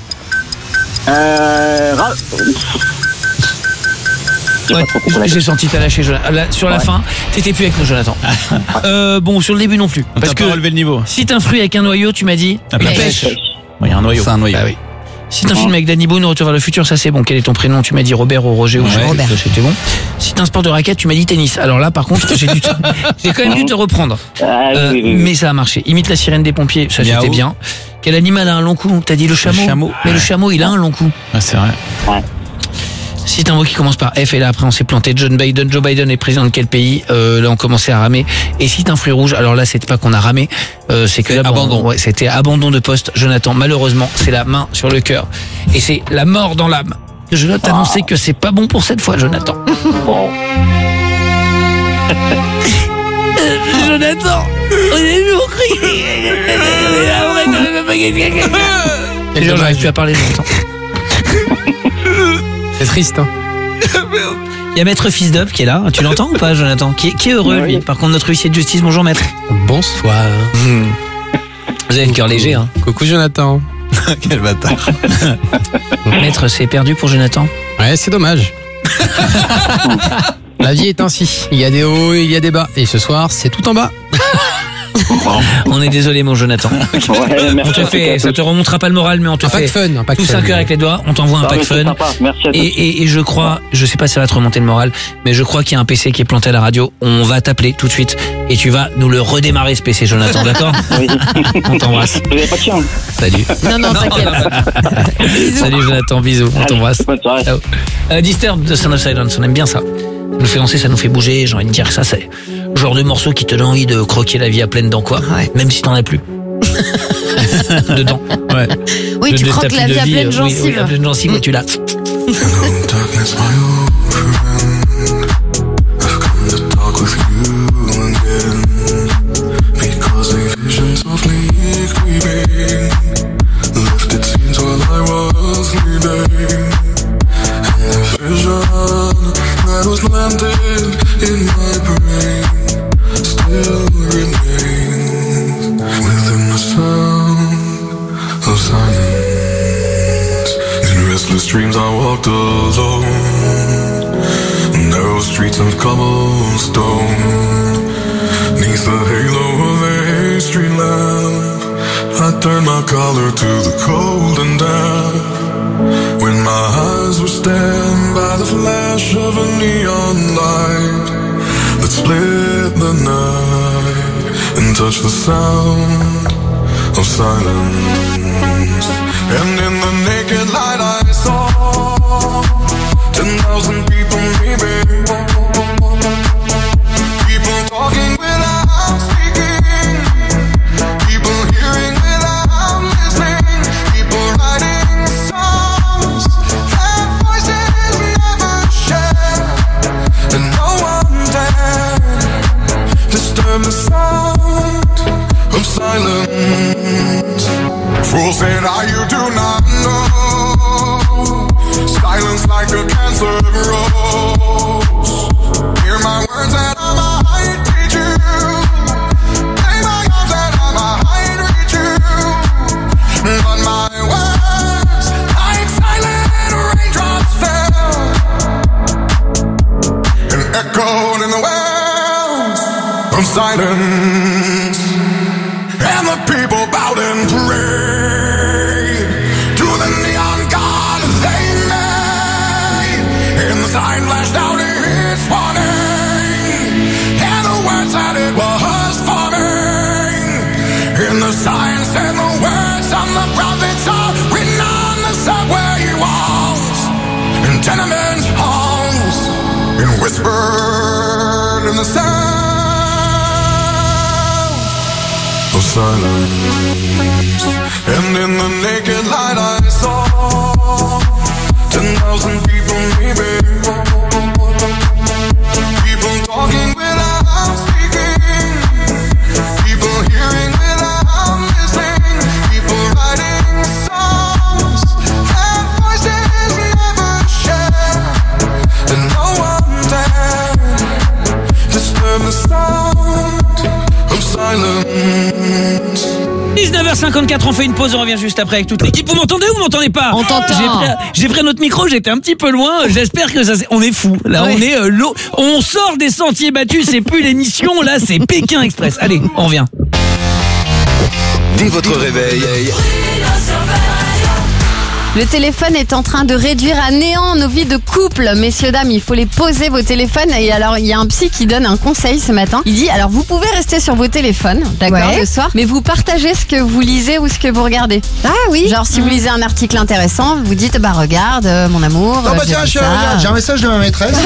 Euh, ra... Ouais, j'ai senti t'as lâché Jonathan. Là, sur la Ouais. fin, t'étais plus avec nous, Jonathan. euh, bon, sur le début non plus. On Parce t'a que pas relevé le niveau. cite un fruit avec un noyau, tu m'as dit. La Une pêche. pêche. Il y a un noyau. C'est un noyau. Ah oui. Cite un film avec Danny Boone, Retour vers le futur, ça c'est bon. Quel est ton prénom? Tu m'as dit Robert ou Roger ou Ouais, Jean. Robert. Ça, c'était bon. Cite un sport de raquette, tu m'as dit tennis. Alors là, par contre, j'ai dû te- j'ai quand même dû te reprendre. Ah, oui, Euh, oui, oui, oui. Mais ça a marché. Imite la sirène des pompiers, ça Miaou. c'était bien. Quel animal a un long cou? T'as dit le chameau. chameau. Mais le Ouais. chameau, il a un long cou. Ah, c'est vrai. Cite un mot qui commence par F et là après on s'est planté. John Biden, Joe Biden est président de quel pays? euh, Là on commençait à ramer. Et cite un fruit rouge. Alors là c'était pas qu'on a ramé, euh, c'est que là, abandon. Ouais, c'était abandon de poste. Jonathan, malheureusement, c'est la main sur le cœur et c'est la mort dans l'âme. Je dois t'annoncer que c'est pas bon pour cette fois, Jonathan. Bon. Jonathan, au début on criait. Après, t'avais même pas gagné. Et genre, j'arrive plus à parler, Jonathan. C'est triste, hein. Il y a Maître Fils d'Up qui est là. Tu l'entends ou pas, Jonathan? Qui est, qui est heureux, lui. Par contre, notre huissier de justice. Bonjour, Maître. Bonsoir. Vous avez le cœur léger, hein. Coucou Jonathan. Quel bâtard. Maître, c'est perdu pour Jonathan. Ouais, c'est dommage. La vie est ainsi. Il y a des hauts, il y a des bas. Et ce soir, c'est tout en bas. On est désolé, mon Jonathan. Ouais, merci On te en tout fait, cas. ça te remontera pas le moral, mais on te Un pack fait fun, un pack tous fun. un cœur avec les doigts. On t'envoie un Non, pack mais c'est fun. sympa. Merci à tous. Et, et, et je crois, je sais pas si ça va te remonter le moral, mais je crois qu'il y a un P C qui est planté à la radio. On va t'appeler tout de suite et tu vas nous le redémarrer, ce P C, Jonathan, d'accord? Oui. On t'embrasse. Vous n'avez pas de chien. Salut. Non, non, t'inquiète. Salut, Jonathan, bisous. On Allez, t'embrasse. bonne soirée. Ciao. Euh, Disturbed de Sound of Silence, on aime bien ça. Ça nous fait danser, ça nous fait bouger. J'ai envie de dire que ça, c'est le genre de morceau qui te donne envie de croquer la vie à pleines dents, quoi. Ouais. Même si t'en as plus. Dedans. Ouais. Oui, De- tu de croques ta la plus vie de à pleine euh, oui, oui, gencive. à pleine gencive, mais tu l'as. Darkness, my old friend. I've come to talk with you again. Because a vision softly creeping left its scenes while I was sleeping. And the vision that was planted in my brain still remains within the sound of silence. In restless dreams I walked alone, narrow streets of cobblestone, neath the halo of a street lamp. I turned my collar to the cold and damp, when my eyes were stabbed by the flash of a neon light that split the night and touched the sound of silence. And in the naked light I saw ten thousand people maybe, people talking without speaking, people hearing without listening, people writing songs that voices never share, and no one dared disturb the sound of silence. Fools say that you do not know, silence like a cancer grows. Hear my words that I might teach you, play my arms that I might reach you, but my words like silent raindrops fell and echoed in the wells of silence. And the people bowed and prayed to the neon god they made. And the sign flashed out its warning, and the words that it was forming. And the sign said the words of the prophets are written on the subway walls and tenement halls, and whispered in the sound of silence. And in the naked light I saw ten thousand people maybe, people talking without speaking, people hearing without listening, people writing songs that voices never share, and no one dared disturb the sound dix-neuf heures cinquante-quatre, on fait une pause, on revient juste après avec toute l'équipe. Vous m'entendez ou vous m'entendez pas? On t'entend. J'ai pris, j'ai pris notre micro, j'étais un petit peu loin. J'espère que ça. On est fou. Là, Ouais. on est euh, l'eau. On sort des sentiers battus. C'est plus l'émission. Là, c'est Pékin Express. Allez, on revient. Dès votre réveil, Le téléphone est en train de réduire à néant nos vies de couple. Messieurs, dames, il faut les poser vos téléphones. Et alors, il y a un psy qui donne un conseil ce matin. Il dit, alors vous pouvez rester sur vos téléphones, d'accord, Ouais. le soir, mais vous partagez ce que vous lisez ou ce que vous regardez. Ah oui. Genre, si vous lisez un article intéressant, vous dites, bah regarde, euh, mon amour, Oh euh, bah j'ai tiens, vu je- ça. regarde, j'ai un message de ma maîtresse.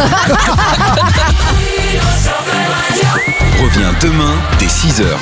revient demain dès six heures.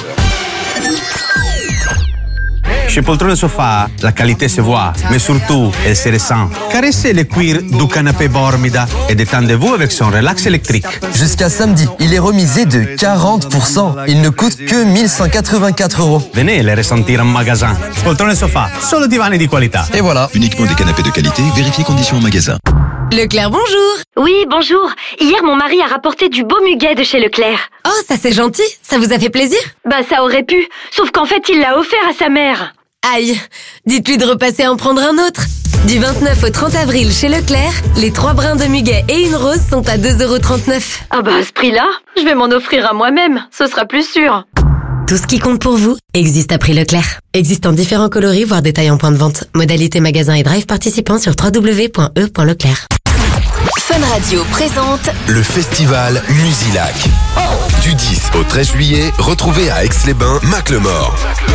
Chez Poltrone Sofa, la qualité se voit, mais surtout, elle se ressent. Caressez le cuir du canapé Bormida et détendez-vous avec son relax électrique. Jusqu'à samedi, il est remisé de quarante pour cent. Il ne coûte que mille cent quatre-vingt-quatre euros. Venez le ressentir en magasin. Poltrone Sofa, solo divani di qualità. Et voilà. Uniquement des canapés de qualité, vérifiez conditions en magasin. Leclerc, bonjour. Oui, bonjour. Hier, mon mari a rapporté du beau muguet de chez Leclerc. Oh, ça c'est gentil. Ça vous a fait plaisir? Bah, ça aurait pu. Sauf qu'en fait, il l'a offert à sa mère. Aïe. Dites-lui de repasser en prendre un autre. Du vingt-neuf au trente avril chez Leclerc, les trois brins de muguet et une rose sont à deux euros trente-neuf. Ah bah, à ce prix-là, je vais m'en offrir à moi-même. Ce sera plus sûr. Tout ce qui compte pour vous existe à prix Leclerc. Existe en différents coloris, voire détails en point de vente. Modalité magasin et drive participants sur w w w point e point leclerc. Fun Radio présente Le festival Musilac. Du dix au treize juillet, retrouvez à Aix-les-Bains Macklemore,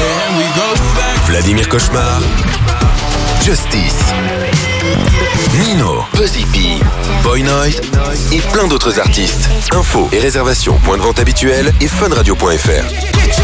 Vladimir Cauchemar, Justice, Nino, Buzzy P, Boy Noise et plein d'autres artistes. Infos et réservations, point de vente habituel et funradio point f r.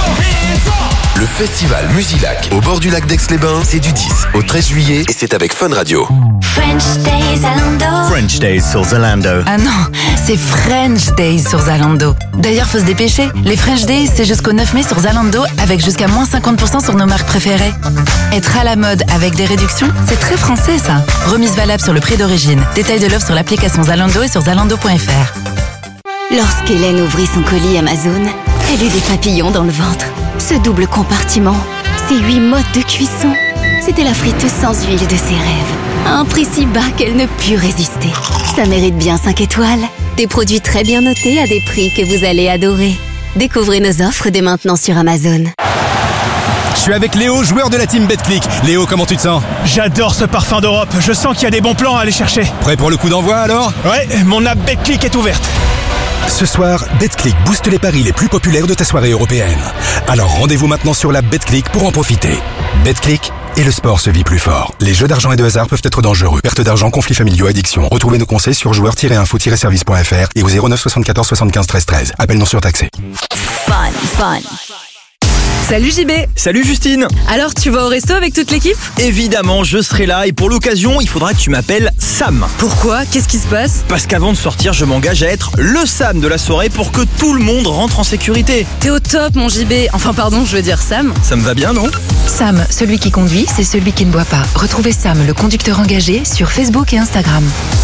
Le festival Musilac au bord du lac d'Aix-les-Bains, c'est du dix au treize juillet et c'est avec Fun Radio. French Days Zalando. French Days sur Zalando. Ah non, c'est French Days sur Zalando. D'ailleurs, faut se dépêcher. Les French Days, c'est jusqu'au neuf mai sur Zalando avec jusqu'à moins cinquante pour cent sur nos marques préférées. Être à la mode avec des réductions, c'est très français ça. Remise valable sur le prix d'origine. Détail de l'offre sur l'application Zalando et sur zalando point f r. Lorsqu'Hélène ouvrit son colis Amazon, elle eut des papillons dans le ventre. Ce double compartiment, ces huit modes de cuisson, c'était la friteuse sans huile de ses rêves. À un prix si bas qu'elle ne put résister. Ça mérite bien cinq étoiles. Des produits très bien notés à des prix que vous allez adorer. Découvrez nos offres dès maintenant sur Amazon. Je suis avec Léo, joueur de la team BetClick. Léo, comment tu te sens? J'adore ce parfum d'Europe. Je sens qu'il y a des bons plans à aller chercher. Prêt pour le coup d'envoi alors? Ouais, mon app BetClick est ouverte. Ce soir, BetClick booste les paris les plus populaires de ta soirée européenne. Alors rendez-vous maintenant sur la BetClick pour en profiter. BetClick, et le sport se vit plus fort. Les jeux d'argent et de hasard peuvent être dangereux. Perte d'argent, conflits familiaux, addiction. Retrouvez nos conseils sur joueurs tiret info tiret service point f r et au zéro neuf soixante-quatorze soixante-quinze treize treize. Appel non surtaxé. Fun, fun. Salut J B. Salut Justine. Alors, tu vas au resto avec toute l'équipe? Évidemment, je serai là et pour l'occasion, il faudra que tu m'appelles Sam. Pourquoi? Qu'est-ce qui se passe? Parce qu'avant de sortir, je m'engage à être le Sam de la soirée pour que tout le monde rentre en sécurité. T'es au top, mon J B. Enfin, pardon, je veux dire Sam. Ça me va bien, non? Sam, celui qui conduit, c'est celui qui ne boit pas. Retrouvez Sam, le conducteur engagé, sur Facebook et Instagram.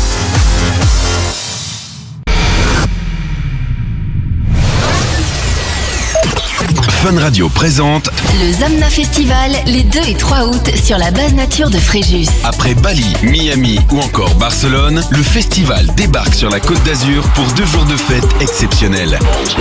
Fun Radio présente Le Zamna Festival les deux et trois août sur la base nature de Fréjus. Après Bali, Miami ou encore Barcelone, le festival débarque sur la Côte d'Azur pour deux jours de fête exceptionnels.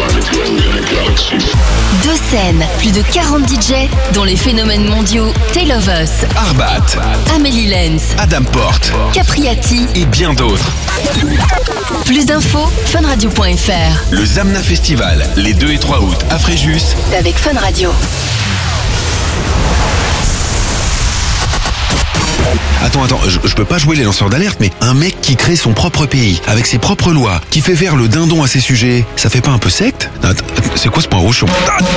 Deux scènes, plus de quarante D J, dont les phénomènes mondiaux Tale of Us, Arbat, Amélie Lenz, Adam Porte Capriati et bien d'autres. Plus d'infos, funradio point f r. Le Zamna Festival les deux et trois août à Fréjus Avec Fun Radio. Attends, attends, je, je peux pas jouer les lanceurs d'alerte, mais un mec qui crée son propre pays, avec ses propres lois, qui fait faire le dindon à ses sujets, ça fait pas un peu secte? Attends, c'est quoi ce point rouge sur...